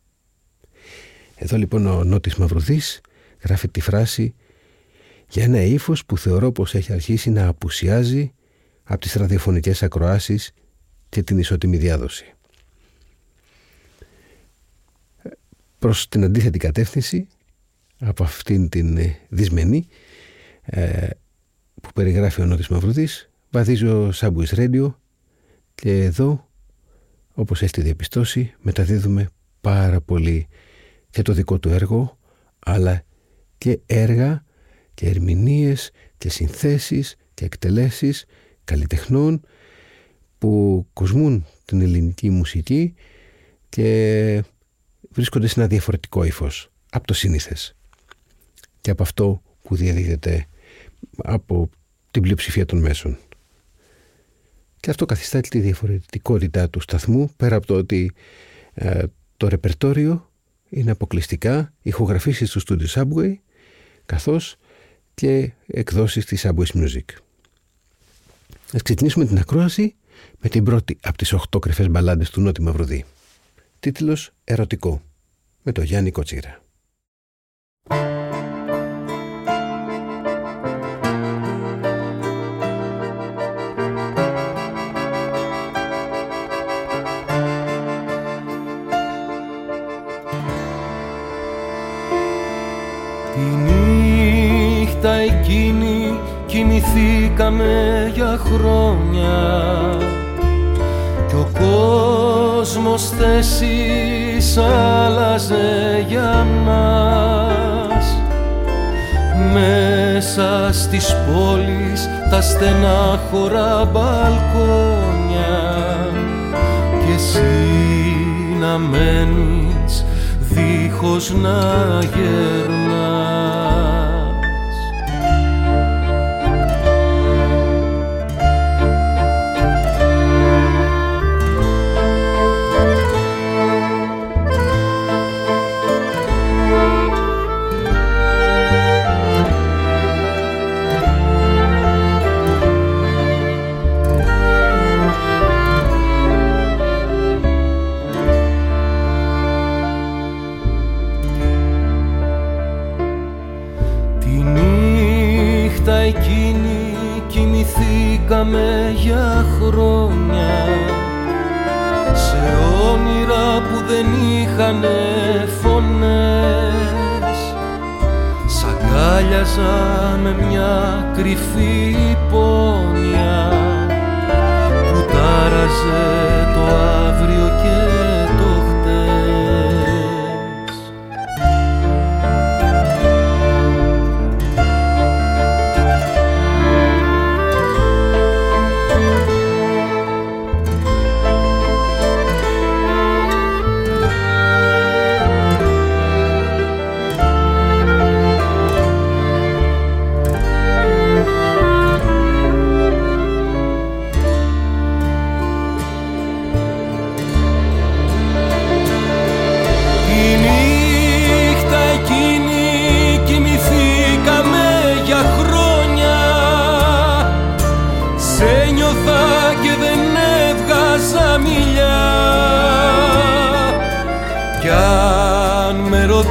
Εδώ λοιπόν ο Νότης Μαυρουδής γράφει τη φράση για ένα ύφος που θεωρώ πως έχει αρχίσει να απουσιάζει από τις ραδιοφωνικές ακροάσεις και την ισότιμη διάδοση. Προς την αντίθετη κατεύθυνση από αυτήν την δυσμενή που περιγράφει ο Νότης Μαυρουδής βαδίζω Subways Radio και εδώ, όπως έχετε διαπιστώσει, μεταδίδουμε πάρα πολύ και το δικό του έργο, αλλά και έργα και ερμηνείες και συνθέσεις και εκτελέσεις καλλιτεχνών που κοσμούν την ελληνική μουσική και βρίσκονται σε ένα διαφορετικό ύφος από το σύνηθες και από αυτό που διαδίδεται από την πλειοψηφία των μέσων. Και αυτό καθιστά τη διαφορετικότητα του σταθμού, πέρα από το ότι το ρεπερτόριο είναι αποκλειστικά ηχογραφήσεις του στούντιο Subway καθώς και εκδόσεις της Subway Music. Ας ξεκινήσουμε την ακρόαση με την πρώτη από τις 8 κρυφές μπαλάντες του Νότη Μαυρουδή. Τίτλος «Ερωτικό» με τον Γιάννη Κότσιρα. Τη νύχτα εκείνη κοιμηθήκαμε για χρόνια κι ο κόσμος θέσεις άλλαζε για μας. Μέσα στις πόλεις τα στενάχωρα μπαλκόνια κι εσύ να μένεις δίχως να γερνάς. Κοιμηθήκαμε για χρόνια σε όνειρα που δεν είχανε φωνές. Σ' αγκάλιαζα με μια κρυφή πόνια που τάραζε το αύριο και το χτες.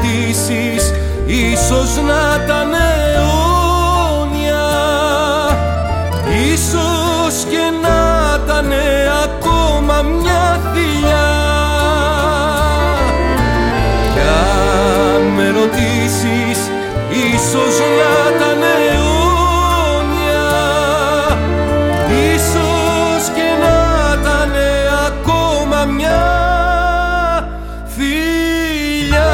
ρωτήσεις, ίσως να ήταν αιώνια, ίσως και να ήταν ακόμα μια θηλιά. Κι αν με ρωτήσεις, ίσως να ήταν αιώνια, ίσως και να ήταν ακόμα μια θηλιά.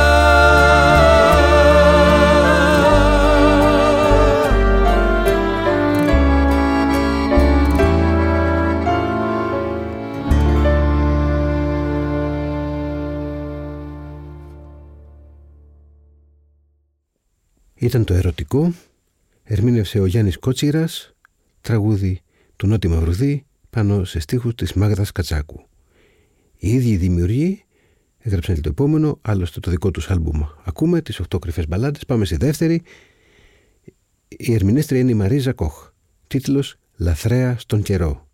Ήταν το ερωτικό, ερμήνευσε ο Γιάννης Κότσιρας, τραγούδι του Νότι Μαυρουδή πάνω σε στίχους της Μάγδας Κατσάκου. Οι ίδιοι δημιουργοί έγραψαν το επόμενο, άλλωστε το δικό τους άλμπουμ. Ακούμε τις 8 κρυφές μπαλάντες, πάμε στη δεύτερη. Η ερμηνεύτρια είναι η Μαρίζα Κοχ. Τίτλος «Λαθρέα στον καιρό».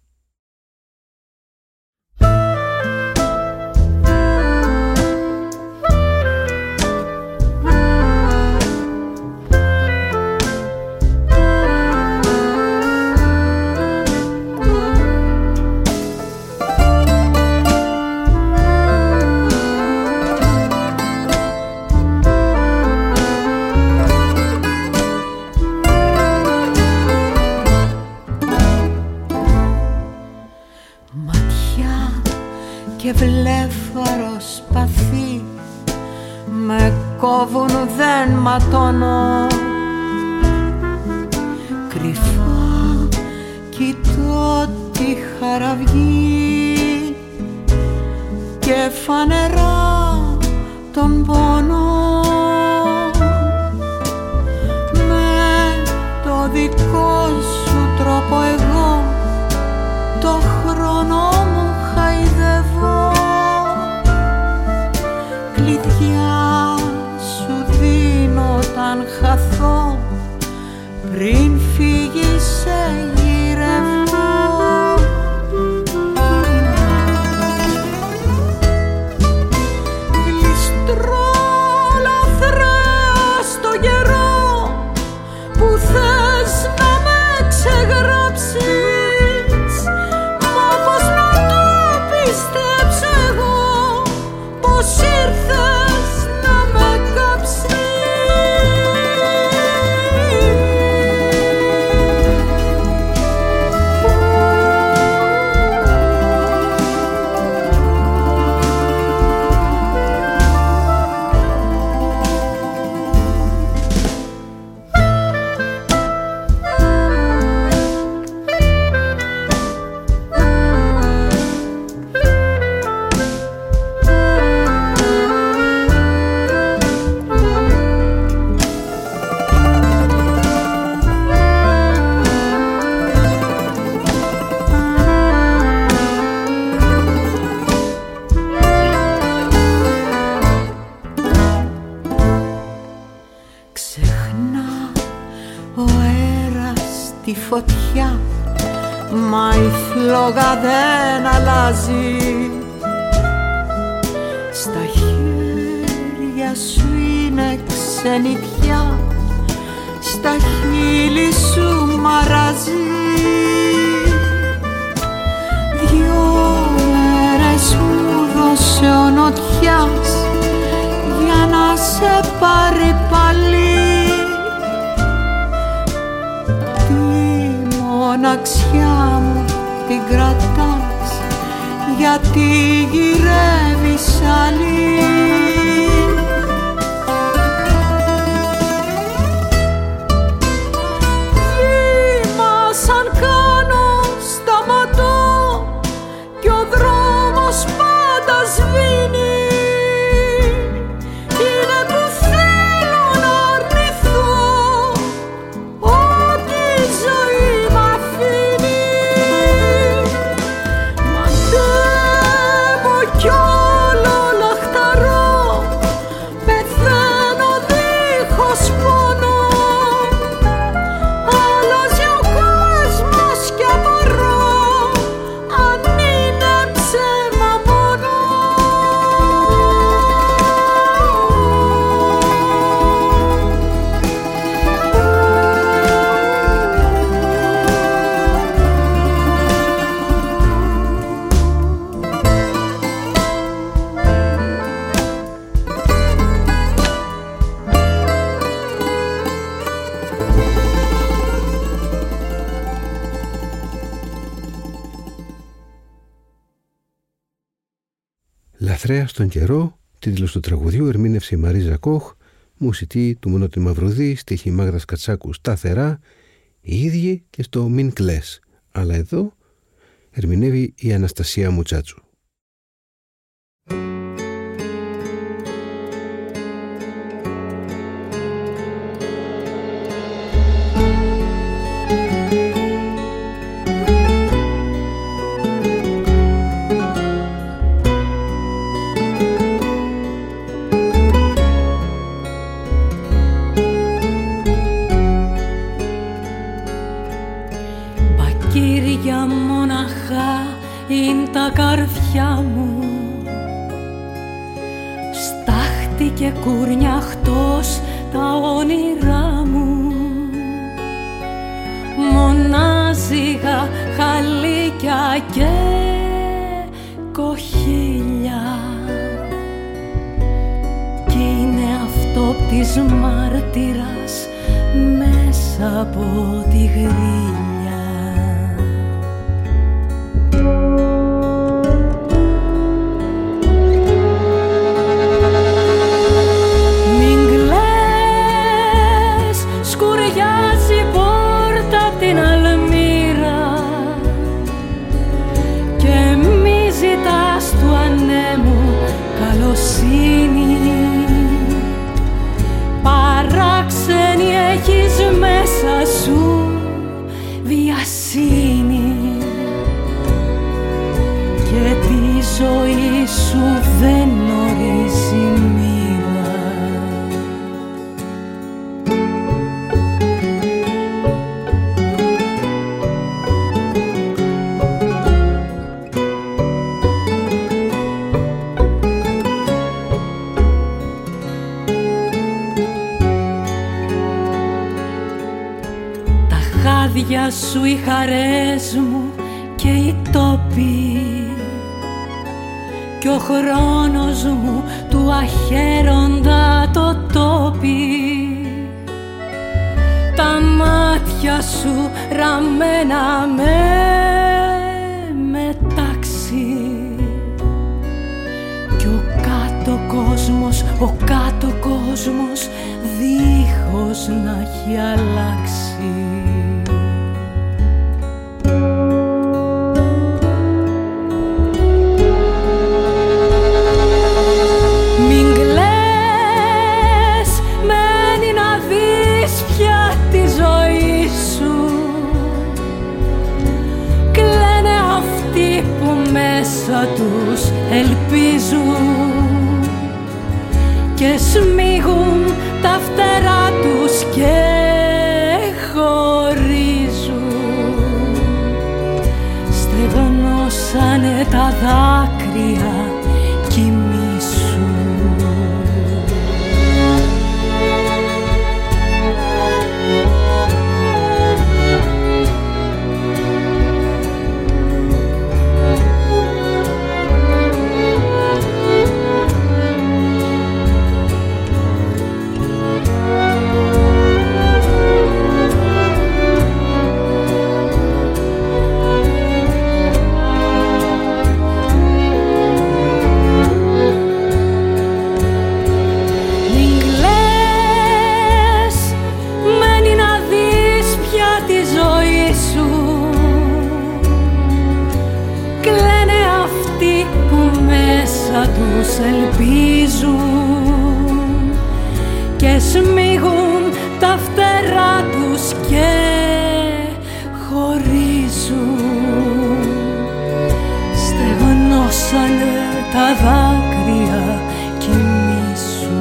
Και βλέφαρο σπαθί με κόβουν, δεν ματώνω. Κρυφά κοιτώ τη χαραυγή και φανερά τον πόνο. Με το δικό σου τρόπο εγώ το χρόνο μου χαϊδεύω. Κλειδιά σου δίνω όταν χαθώ, πριν φύγεις σε γυρεύω. Γλιστρώ λαθρέα στο καιρό που θες να με ξεγράψεις. Ήρθες να με κάψεις. Φωτιά, μα η φλόγα δεν αλλάζει. Στα χέρια σου είναι ξενιτιά, στα χείλη σου μαράζει. Δυο μέρες μου δώσε ο νοτιάς για να σε πάρει πάλι. Μοναξιά μου την κρατάς, γιατί γυρεύεις άλλη. Βήμα σαν κάνω σταματώ κι ο δρόμος πάντα σβήνει. Είναι που θέλω να αρνηθώ ό,τι η ζωή κι όλο λαχταρώ Λαθρέα στον καιρό, τίτλος του τραγουδιού, ερμήνευσε η Μαρίζα Κοχ, μουσική του Μενώτη Μαυρουδή, στίχη Μάγδας Κατσάκου σταθερά, οι ίδιοι και στο Μην κλαις. Αλλά εδώ ερμηνεύει η Αναστασία Μουτσάτσου. Μπακύρια μοναχά είναι τα καρφιά μου, στάχτη και κουρνιαχτός τα όνειρά μου, μονάζιγα χαλίκια και κοχύλια, κι είναι αυτόπτης μάρτυρας μέσα από τη γρίλια. Παράξενη έχεις μέσα σου βιασύνη και τη ζωή σου δεν ορίζει μοίρα. Για σου οι χαρές μου και οι τόποι κι ο χρόνος μου του αχαίροντα το τόπι, τα μάτια σου ραμμένα με μετάξι κι ο κάτω κόσμος δίχως να έχει αλλάξει. Τους ελπίζουν και σμίγουν τα φτερά τους και χωρίζουν, στεγνώσανε τα δάκρυα κοιμήσου. Τους ελπίζουν και σμίγουν τα φτερά τους και χωρίζουν, στεγνώσανε τα δάκρυα κοιμήσου.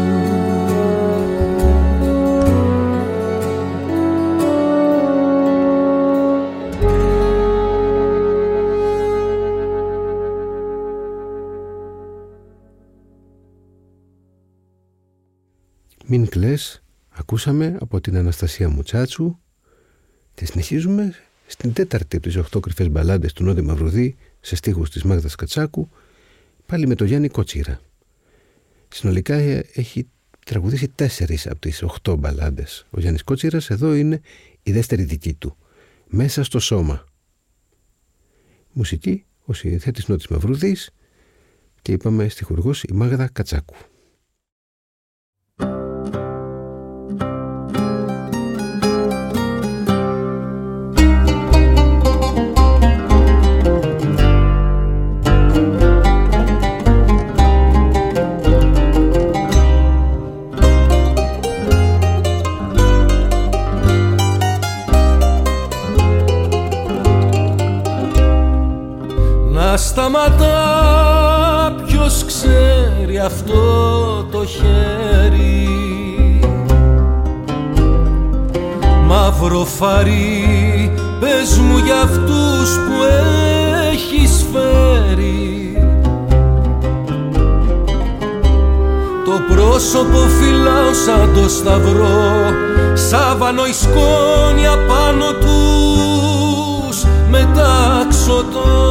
Μην κλαις, ακούσαμε από την Αναστασία Μουτσάτσου και συνεχίζουμε στην τέταρτη από τις 8 κρυφές μπαλάντες του Νότι Μαυρουδή σε στίχους της Μάγδας Κατσάκου, πάλι με τον Γιάννη Κότσιρα. Συνολικά έχει τραγουδήσει 4 από τις 8 μπαλάντες. Ο Γιάννης Κότσιρας εδώ είναι η δεύτερη δική του, Μέσα στο σώμα. Μουσική, ο συνθέτης Νότης Μαυρουδής και είπαμε στιχουργός η Μάγδα Κατσάκου. Σταματά, ποιος ξέρει αυτό το χέρι, μαύρο φαρί, πες μου για αυτούς που έχεις φέρει. Το πρόσωπο φυλάω σαν το σταυρό, σάβανο η σκόνη απάνω τους μετάξωτο.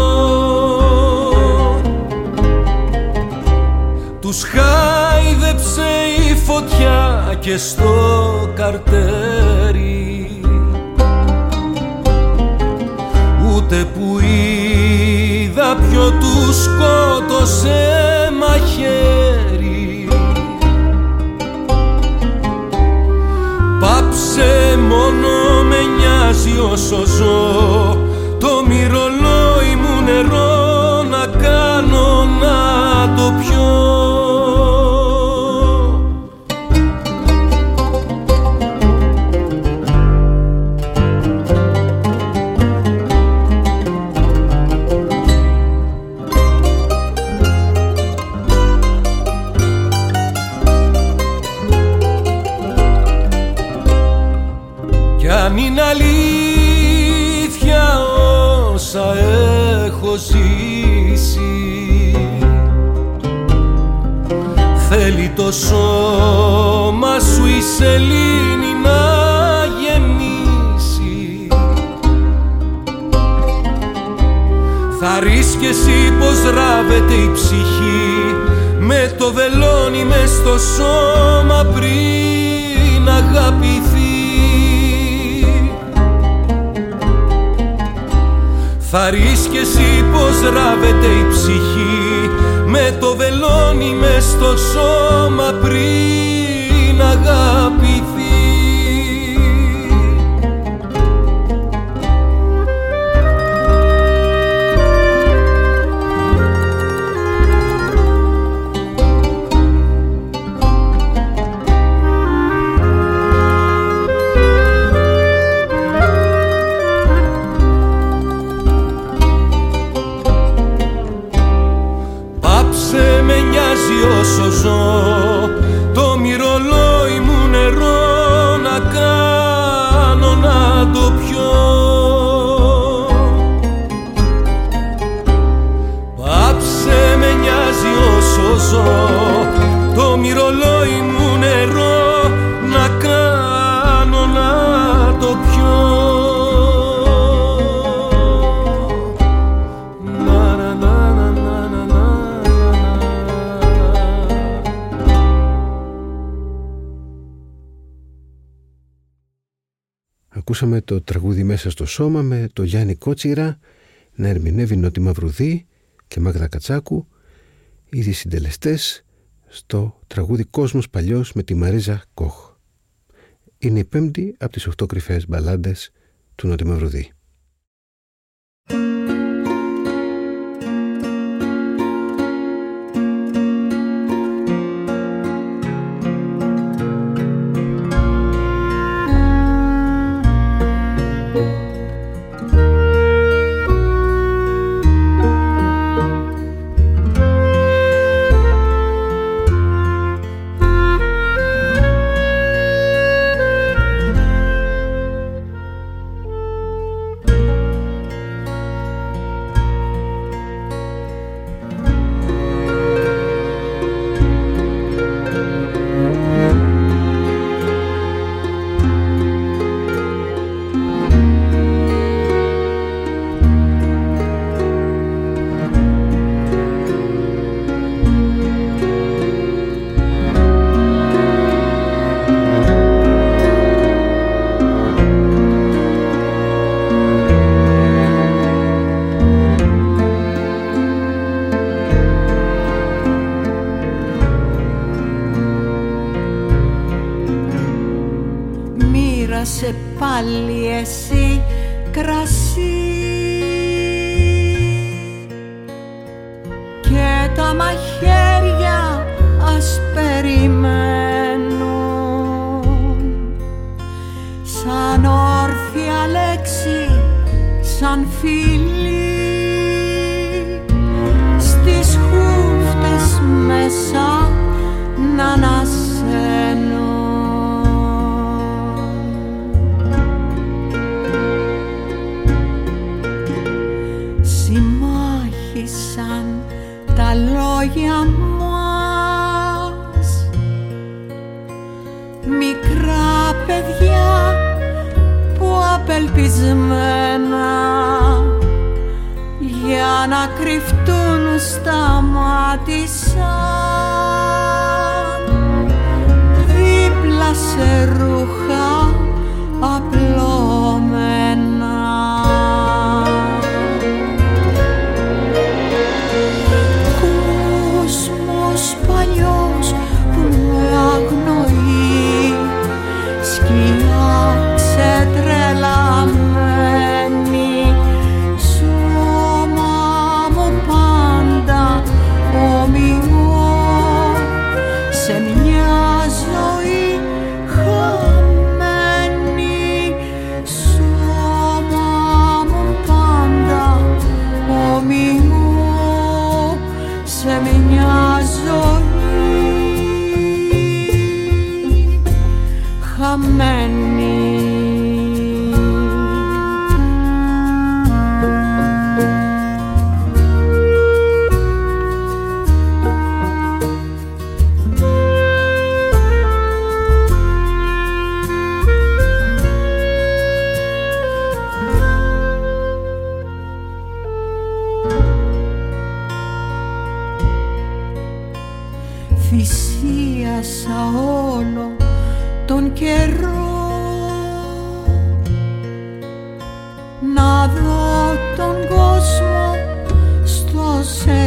Τους χάιδεψε η φωτιά και στο καρτέρι, ούτε που είδα ποιο τους σκότωσε μαχαίρι. Πάψε, μόνο με νοιάζει όσο ζω, το μυρολόι μου νερό να κάνω να το πιω. Κι αν είναι αλήθεια όσα έχω ζήσει, θέλει το σώμα σου η σελήνη να γεμίσει. Θα ρίσκεις εσύ πως ράβεται η ψυχή με το βελόνι μες στο σώμα πριν αγαπηθεί. Θα ρίσκεις εσύ πως ράβεται η ψυχή με το βελόνι μες στο σώμα πριν αγαπηθεί. Όσο ζω, το μυρολόι μου νερό να κάνω να το πιω. Πάψε, με νοιάζει όσο ζω, το μυρολόι μου νερό να κάνω να το πιω. Ακούσαμε το τραγούδι «Μέσα στο σώμα» με το Γιάννη Κότσιρα να ερμηνεύει Νότι Μαυρουδή και Μάγδα Κατσάκου, ήδη συντελεστές στο τραγούδι «Κόσμος παλιός» με τη Μαρίζα Κοχ. Είναι η πέμπτη από τις 8 κρυφές μπαλάντες του Νότι Μαυρουδή. ρίξε πάλι εσύ κρασί και τα μαχαίρια ας περιμένουν σαν όρθια λέξη, σαν φίλοι στις χούφτες μέσα να ανασένουν. Συμμάχησαν τα λόγια μας, μικρά παιδιά που απελπισμένα για να κρυφτούν σταμάτησαν δίπλα σε ρούχα απλωμένα. Κόσμος παλιός που με αγνοεί, σκιά ξετρελαμένη, σώμα μου πάντα ομοιό σε μια ζωή χαμένη, σώμα μου πάντα ομοιό σε μια ζωή χαμένη. Θυσίασα όλο τον καιρό να δω τον κόσμο στο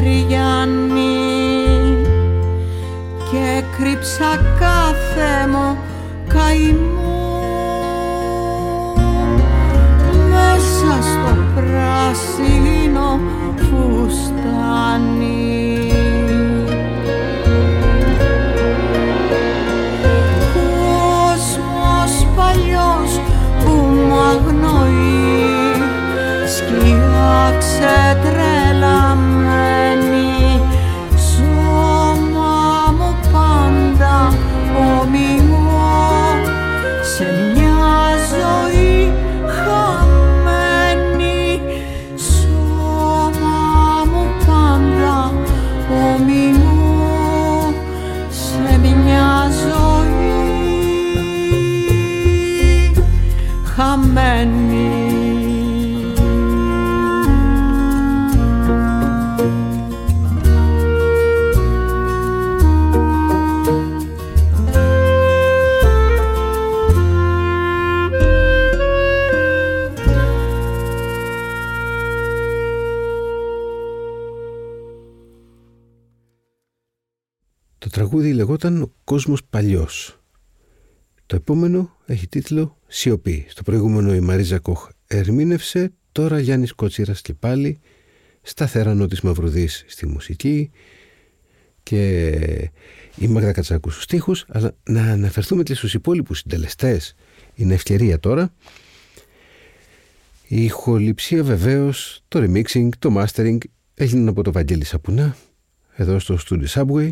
Σεριάννη και κρύψα κάθε μου καημό μέσα στο πράσινο φουστάνι. Παλιός που μ' αγνοεί, σκιά ξετρελαμένη, σώμα μου πάντα ομοιό σε μια ζωή χαμένη, σώμα μου πάντα ομοιό σε μια ζωή χαμένη. Το τραγούδι λεγόταν «Ο κόσμος παλιός». Το επόμενο έχει τίτλο «Σιωπή». Στο προηγούμενο η Μαρίζα Κοχ ερμήνευσε, τώρα Γιάννης Κότσιρας και πάλι, σταθερά Νότης Μαυρουδής στη μουσική και η Μάγδα Κατσάκου στους στίχους. Αλλά να αναφερθούμε και στους υπόλοιπους συντελεστές. Είναι ευκαιρία τώρα. Η ηχοληψία βεβαίως, το remixing, το mastering έγιναν από το Βαγγέλη Σαπουνά εδώ στο Studio Subway.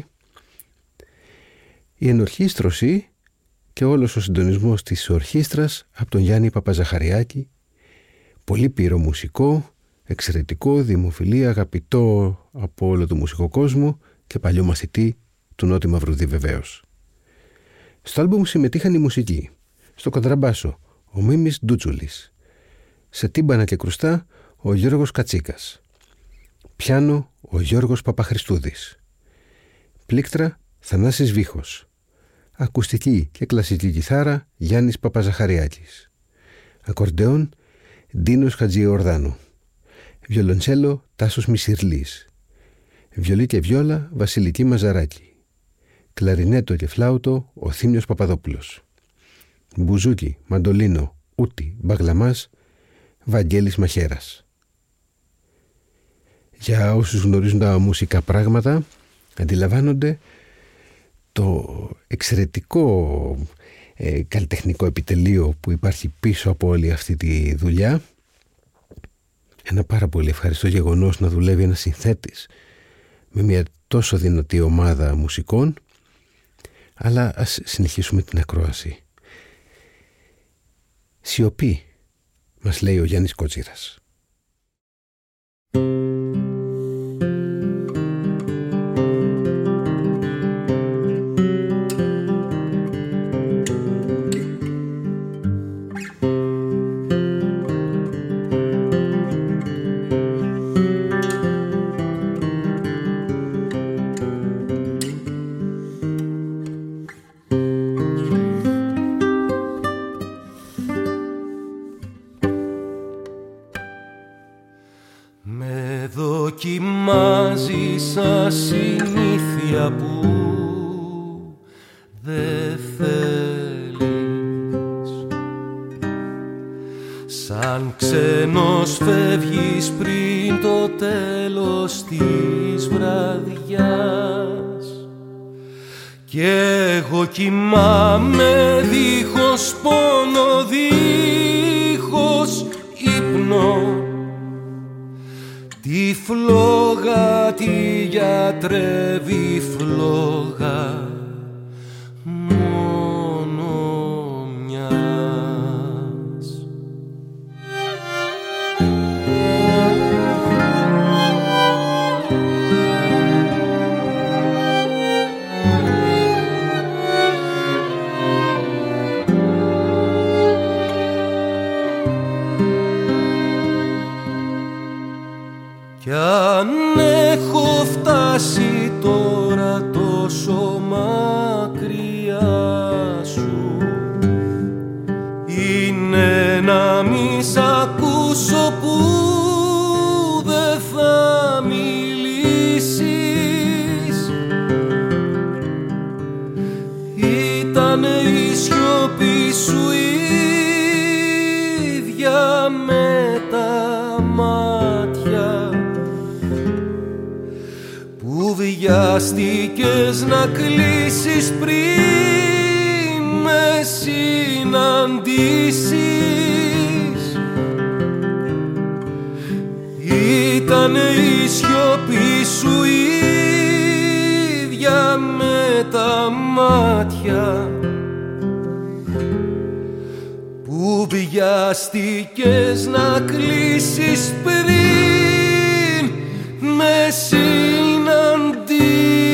Η ενορχήστρωση και όλος ο συντονισμός της ορχήστρας από τον Γιάννη Παπαζαχαριάκη, πολύ πυρομουσικό, εξαιρετικό, δημοφιλή, αγαπητό από όλο το μουσικό κόσμο και παλιό μαθητή του Νότι Μαυρουδή βεβαίως. Στο άλμπουμ συμμετείχαν οι μουσικοί, στο κοντραμπάσο ο Μίμης Ντούτσουλης, σε τύμπανα και κρουστά ο Γιώργος Κατσίκας, πιάνο ο Γιώργος Παπαχριστούδης, πλήκτρα Θανάσης Βίχος, ακουστική και κλασική κιθάρα Γιάννης Παπαζαχαριάκης, ακορντεόν Ντίνος Χατζιορδάνου, βιολοντσέλο Τάσος Μισυρλής, βιολί και βιόλα Βασιλική Μαζαράκη, κλαρινέτο και φλάουτο ο Θήμιος Παπαδόπουλος, μπουζούκι, μαντολίνο, ούτι, μπαγλαμάς, Βαγγέλης Μαχαίρας. Για όσους γνωρίζουν τα μουσικά πράγματα, αντιλαμβάνονται το εξαιρετικό καλλιτεχνικό επιτελείο που υπάρχει πίσω από όλη αυτή τη δουλειά. Ένα πάρα πολύ ευχαριστώ γεγονός να δουλεύει ένας συνθέτης με μια τόσο δυνατή ομάδα μουσικών. Αλλά ας συνεχίσουμε την ακρόαση. Σιωπή, μας λέει ο Γιάννης Κότσιρας. Δοκιμάζει σαν συνήθεια που δε θέλεις, σαν ξένος φεύγεις πριν το τέλος της βραδιάς κι εγώ κοιμάμαι δίχως πόνο, δίχως ύπνο. Τη φλόγα τη γιατρεύει φλόγα μόνο μιας. Κι αν έχω φτάσει τώρα τόσο μακριά σου, είναι να μη σ' ακούσω που δεν θα μιλήσεις. Ήτανε η σιωπή σου ίδια με τα μάτια που βιάστηκες να κλείσεις πριν με συναντήσεις. Ήτανε η σιωπή σου ίδια με τα μάτια που βιάστηκες να κλείσεις πριν με συναντήσεις.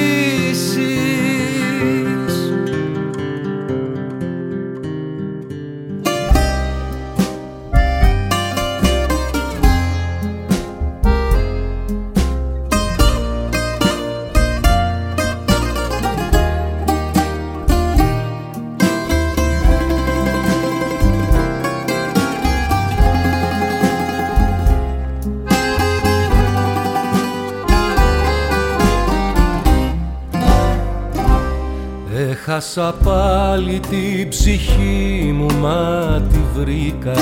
Έχασα πάλι την ψυχή μου, μα τη βρήκα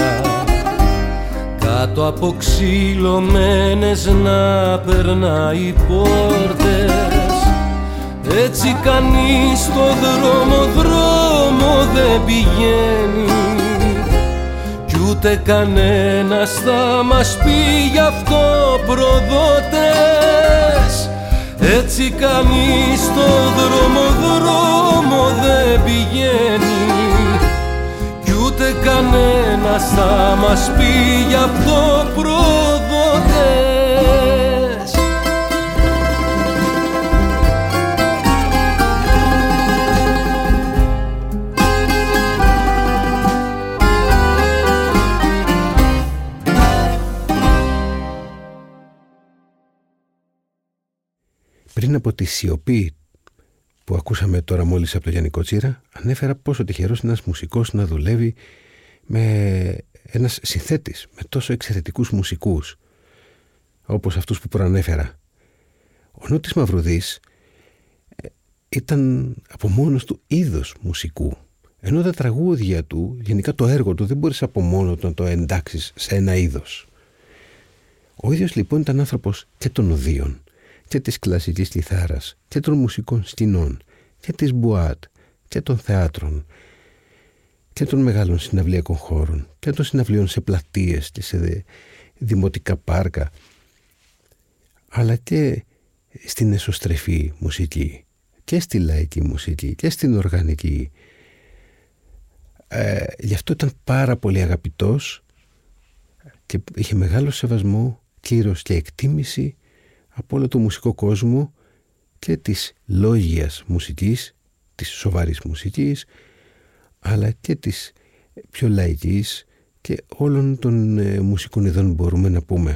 κάτω από ξυλωμένες να περνάει πόρτες. Έτσι κανείς στο δρόμο δεν πηγαίνει κι ούτε κανένας θα μας πει γι' αυτό προδότες. Έτσι κανείς στο δρόμο δεν πηγαίνει κι ούτε κανένας θα μας πει γι' αυτό προδότες. Πριν από τη σιωπή που ακούσαμε τώρα μόλις από τον Γιάννη Κότσιρα, ανέφερα πόσο τυχερός είναι ένας μουσικός να δουλεύει με ένας συνθέτης, με τόσο εξαιρετικούς μουσικούς όπως αυτούς που προανέφερα. Ο Νότης Μαυρουδής ήταν από μόνος του είδος μουσικού. Ενώ τα τραγούδια του, γενικά το έργο του, δεν μπορείς από μόνο του να το εντάξεις σε ένα είδος. Ο ίδιος λοιπόν ήταν άνθρωπος και των οδείων, και της κλασικής κιθάρας, και των μουσικών σκηνών, και της μπουάτ, και των θεάτρων, και των μεγάλων συναυλιακών χώρων, και των συναυλίων σε πλατείες και σε δημοτικά πάρκα, αλλά και στην εσωστρεφή μουσική, και στη λαϊκή μουσική, και στην οργανική. Γι' αυτό ήταν πάρα πολύ αγαπητός και είχε μεγάλο σεβασμό, κύρος και εκτίμηση από όλο το μουσικό κόσμο και της λόγιας μουσικής, της σοβαρής μουσικής, αλλά και της πιο λαϊκής και όλων των μουσικών ειδών μπορούμε να πούμε.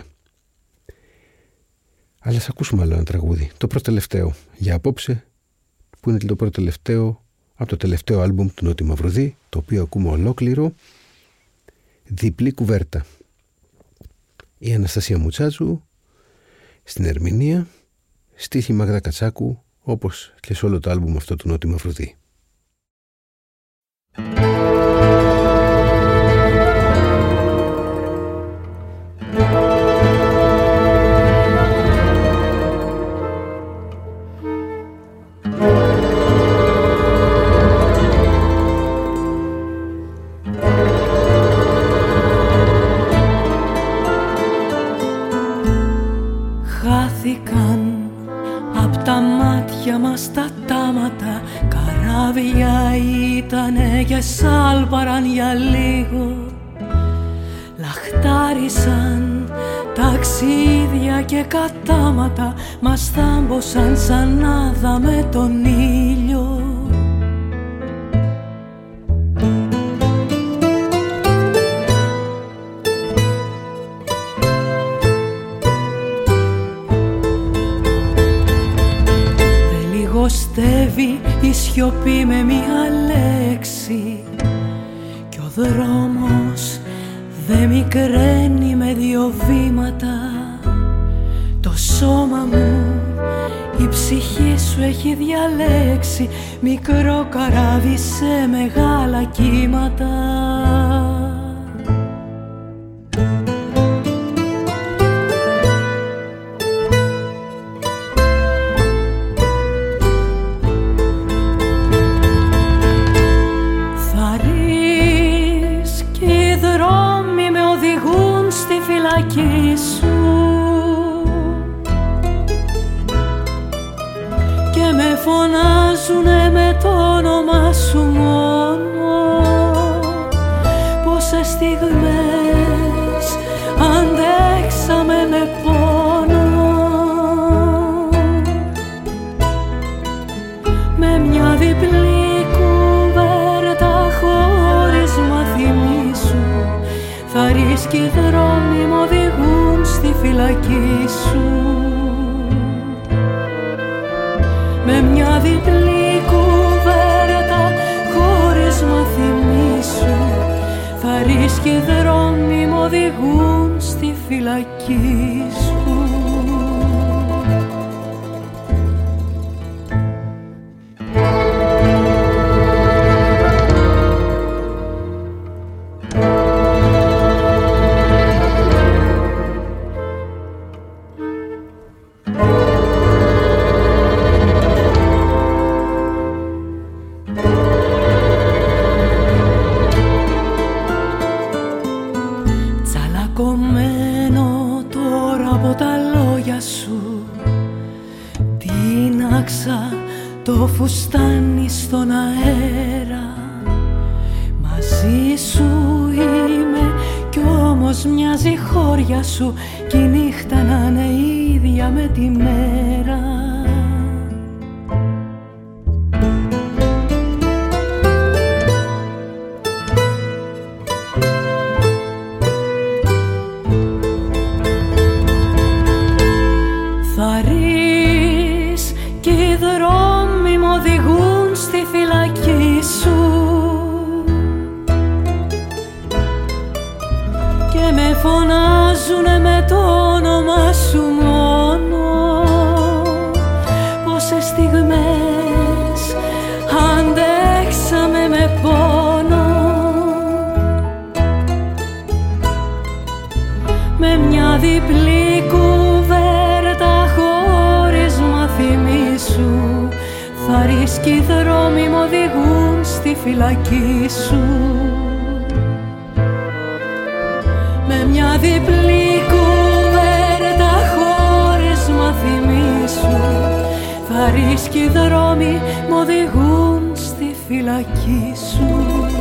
Αλλά ας ακούσουμε άλλο ένα τραγούδι, το πρώτο τελευταίο για απόψε, που είναι το πρώτο τελευταίο από το τελευταίο άλμπουμ του Νότι Μαυρουδή, το οποίο ακούμε ολόκληρο, Διπλή κουβέρτα. Η Αναστασία Μουτσάτζου στην ερμηνεία, στίχη Μάγδα Κατσάκου, όπως και σε όλο το άλμπουμ αυτό του Νότι Μαυρουδή. Χάθηκαν απ' τα μάτια μας τα τάματα, καράβια ήτανε και σάλπαραν για λίγο. Λαχτάρισαν ταξίδια και κατάματα, μας θάμποσαν σαν άδα με τον ήλιο. Στεύει η σιωπή με μία λέξη κι ο δρόμος δε μικραίνει με δύο βήματα. Το σώμα μου, η ψυχή σου έχει διαλέξει μικρό καράβι σε μεγάλα κύματα. Και με φωνάζουνε με το όνομα σου μόνο. Πόσες στιγμές αντέξαμε με πόνο, με μια διπλή κουβέρτα χώρισμα θυμίσου. Θα ρίσκει δρόμοι μ' οδηγούν στη φυλακή σου. Με μια διπλή κουβέρτα χώρισμα θυμίσου. Θα ρίσκει δρόμοι μ' οδηγούν στη φυλακή σου. Το φουστάνι στον αέρα, μαζί σου είμαι κι όμως μοιάζει χώρια σου κι η νύχτα να είναι ίδια με τη μέρα. Φωνάζουνε με το όνομα σου μόνο. Πόσες στιγμές αντέξαμε με πόνο. βρίσκει δρόμοι μ' οδηγούν στη φυλακή σου. Με μια διπλή κουβέρτα χώρισμα θυμίσου, θα ρίσκει δρόμοι μ' οδηγούν στη φυλακή σου.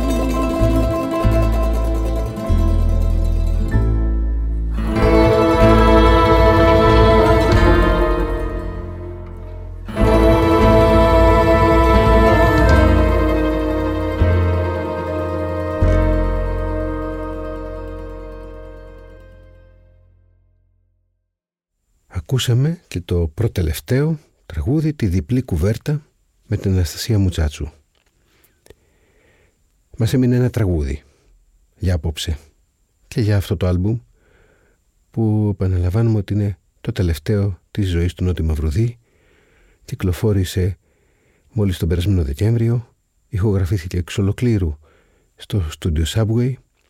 Ακούσαμε και το προτελευταίο τραγούδι «Τη διπλή κουβέρτα» με την Αναστασία Μουτσάτσου. Μας έμεινε ένα τραγούδι για απόψε και για αυτό το άλμπουμ που επαναλαμβάνουμε ότι είναι το τελευταίο της ζωής του Νότι Μαυρουδή. Κυκλοφόρησε μόλις τον περασμένο Δεκέμβριο, ηχογραφήθηκε εξ ολοκλήρου στο στούντιο Subway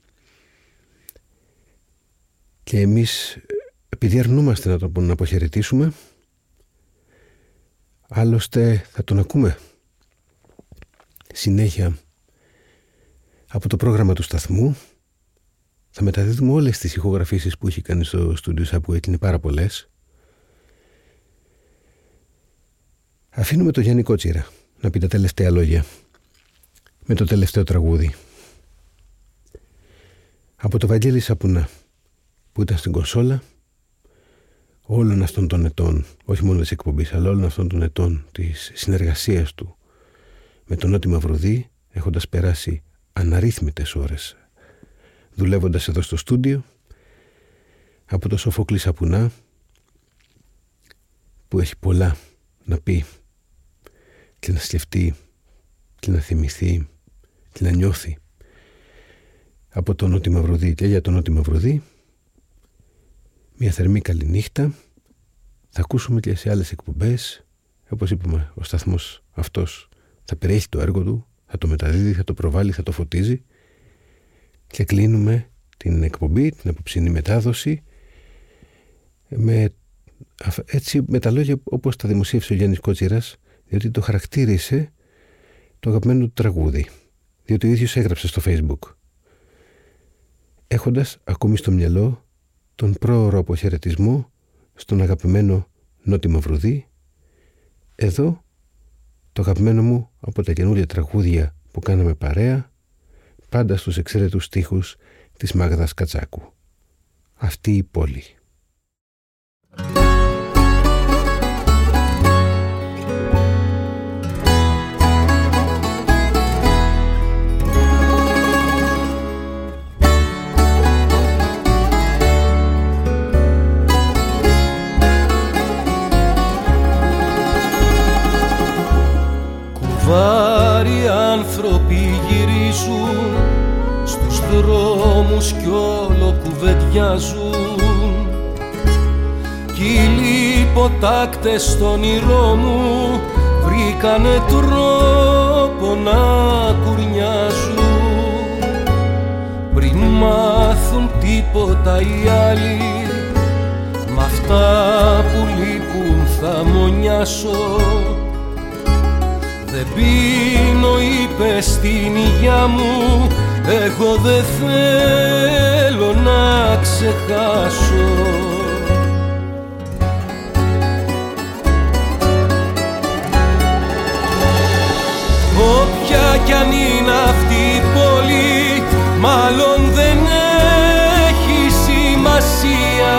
και εμείς, επειδή αρνούμαστε να τον αποχαιρετήσουμε, άλλωστε θα τον ακούμε συνέχεια από το πρόγραμμα του σταθμού, θα μεταδίδουμε όλες τις ηχογραφήσεις που έχει κάνει στο στούντιο Subway και είναι πάρα πολλές. Αφήνουμε τον Γιάννη Κότσιρα να πει τα τελευταία λόγια με το τελευταίο τραγούδι από το Βαγγέλη Σαπουνά, που ήταν στην κονσόλα όλων αυτών των ετών, όχι μόνο της εκπομπής, αλλά όλων αυτών των ετών της συνεργασίας του με τον Νότι Μαυρουδή, έχοντας περάσει αναρρύθμιτες ώρες δουλεύοντας εδώ στο στούντιο, από το Σοφόκλη Σαπουνά, που έχει πολλά να πει και να σκεφτεί και να θυμηθεί και να νιώθει από τον Νότι Μαυρουδή και για τον Νότι Μαυρουδή. Μια θερμή καλή νύχτα. Θα ακούσουμε και σε άλλες εκπομπές. Όπως είπαμε, ο σταθμός αυτός θα περιέχει το έργο του, θα το μεταδίδει, θα το προβάλλει, θα το φωτίζει. Και κλείνουμε την εκπομπή, την απόψινή μετάδοση, με τα λόγια όπως τα δημοσίευσε ο Γιάννης Κότσιρας, διότι το χαρακτήρισε το αγαπημένο του τραγούδι, διότι ο ίδιος έγραψε στο Facebook, έχοντας ακόμη στο μυαλό τον πρόωρο αποχαιρετισμό στον αγαπημένο Νότι Μαυρουδή. Εδώ το αγαπημένο μου από τα καινούργια τραγούδια που κάναμε παρέα, πάντα στους εξαίρετους στίχους της Μάγδας Κατσάκου. Αυτή η πόλη. Κουβάροι άνθρωποι γυρίζουν στους δρόμους κι όλο κουβεντιάζουν, κι οι λιποτάκτες στον όνειρό μου βρήκανε τρόπο να κουρνιάζουν. Πριν μάθουν τίποτα οι άλλοι, μ' αυτά που λείπουν θα μονιάσω. Δεν πίνω, είπε στην υγειά μου, εγώ δεν θέλω να ξεχάσω. Όποια κι αν είναι αυτή η πόλη, μάλλον δεν έχει σημασία.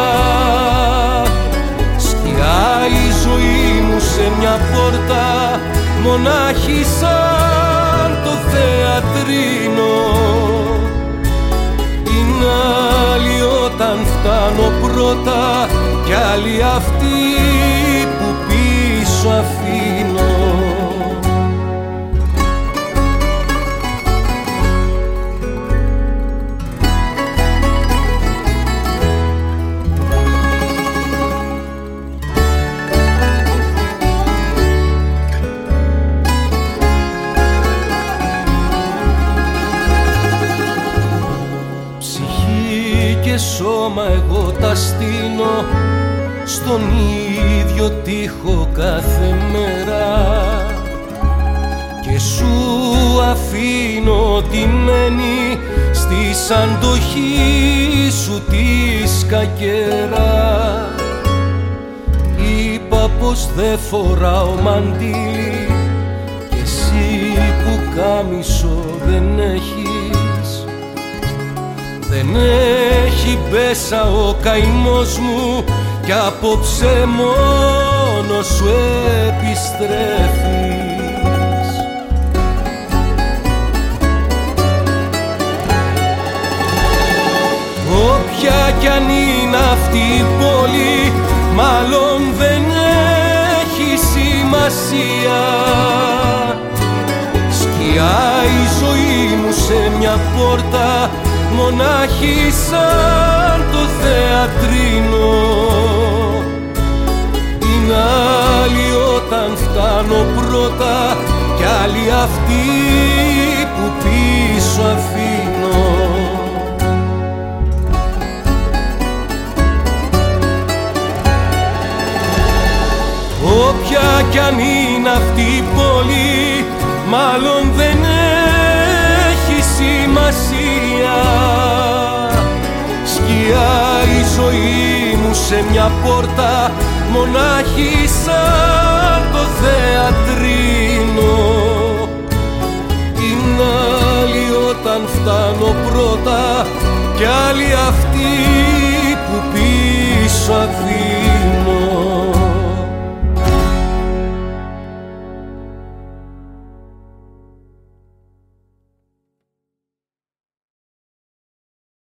Σκιά η ζωή μου σε μια πόρτα, μονάχη σαν το θεατρίνο. Είναι άλλοι όταν φτάνω πρώτα, κι άλλοι αυτοί που πίσω αφήνω. Σώμα εγώ τα στείνω στον ίδιο τοίχο κάθε μέρα. και σου αφήνω τιμένη στη αντοχή σου τη σκακέρα. Είπα πως δεν φοράω μαντίλι και εσύ που κάμισο δεν έχεις. Δεν έχει μπέσα ο καημός μου κι απόψε μόνο σου επιστρέφεις. Όποια κι αν είναι αυτή η πόλη, μάλλον δεν έχει σημασία. Σκιά η ζωή μου σε μια πόρτα, μονάχη σαν το θεατρίνο. Είναι άλλη όταν φτάνω πρώτα κι άλλη αυτή που πίσω αφήνω. Όποια κι αν είναι αυτή η πόλη, μάλλον δεν έχει σημασία. Σκιά η ζωή μου σε μια πόρτα, μονάχη σαν το θεατρίνο. Είναι άλλη όταν φτάνω πρώτα κι άλλη αυτή που πίσω αφήνω.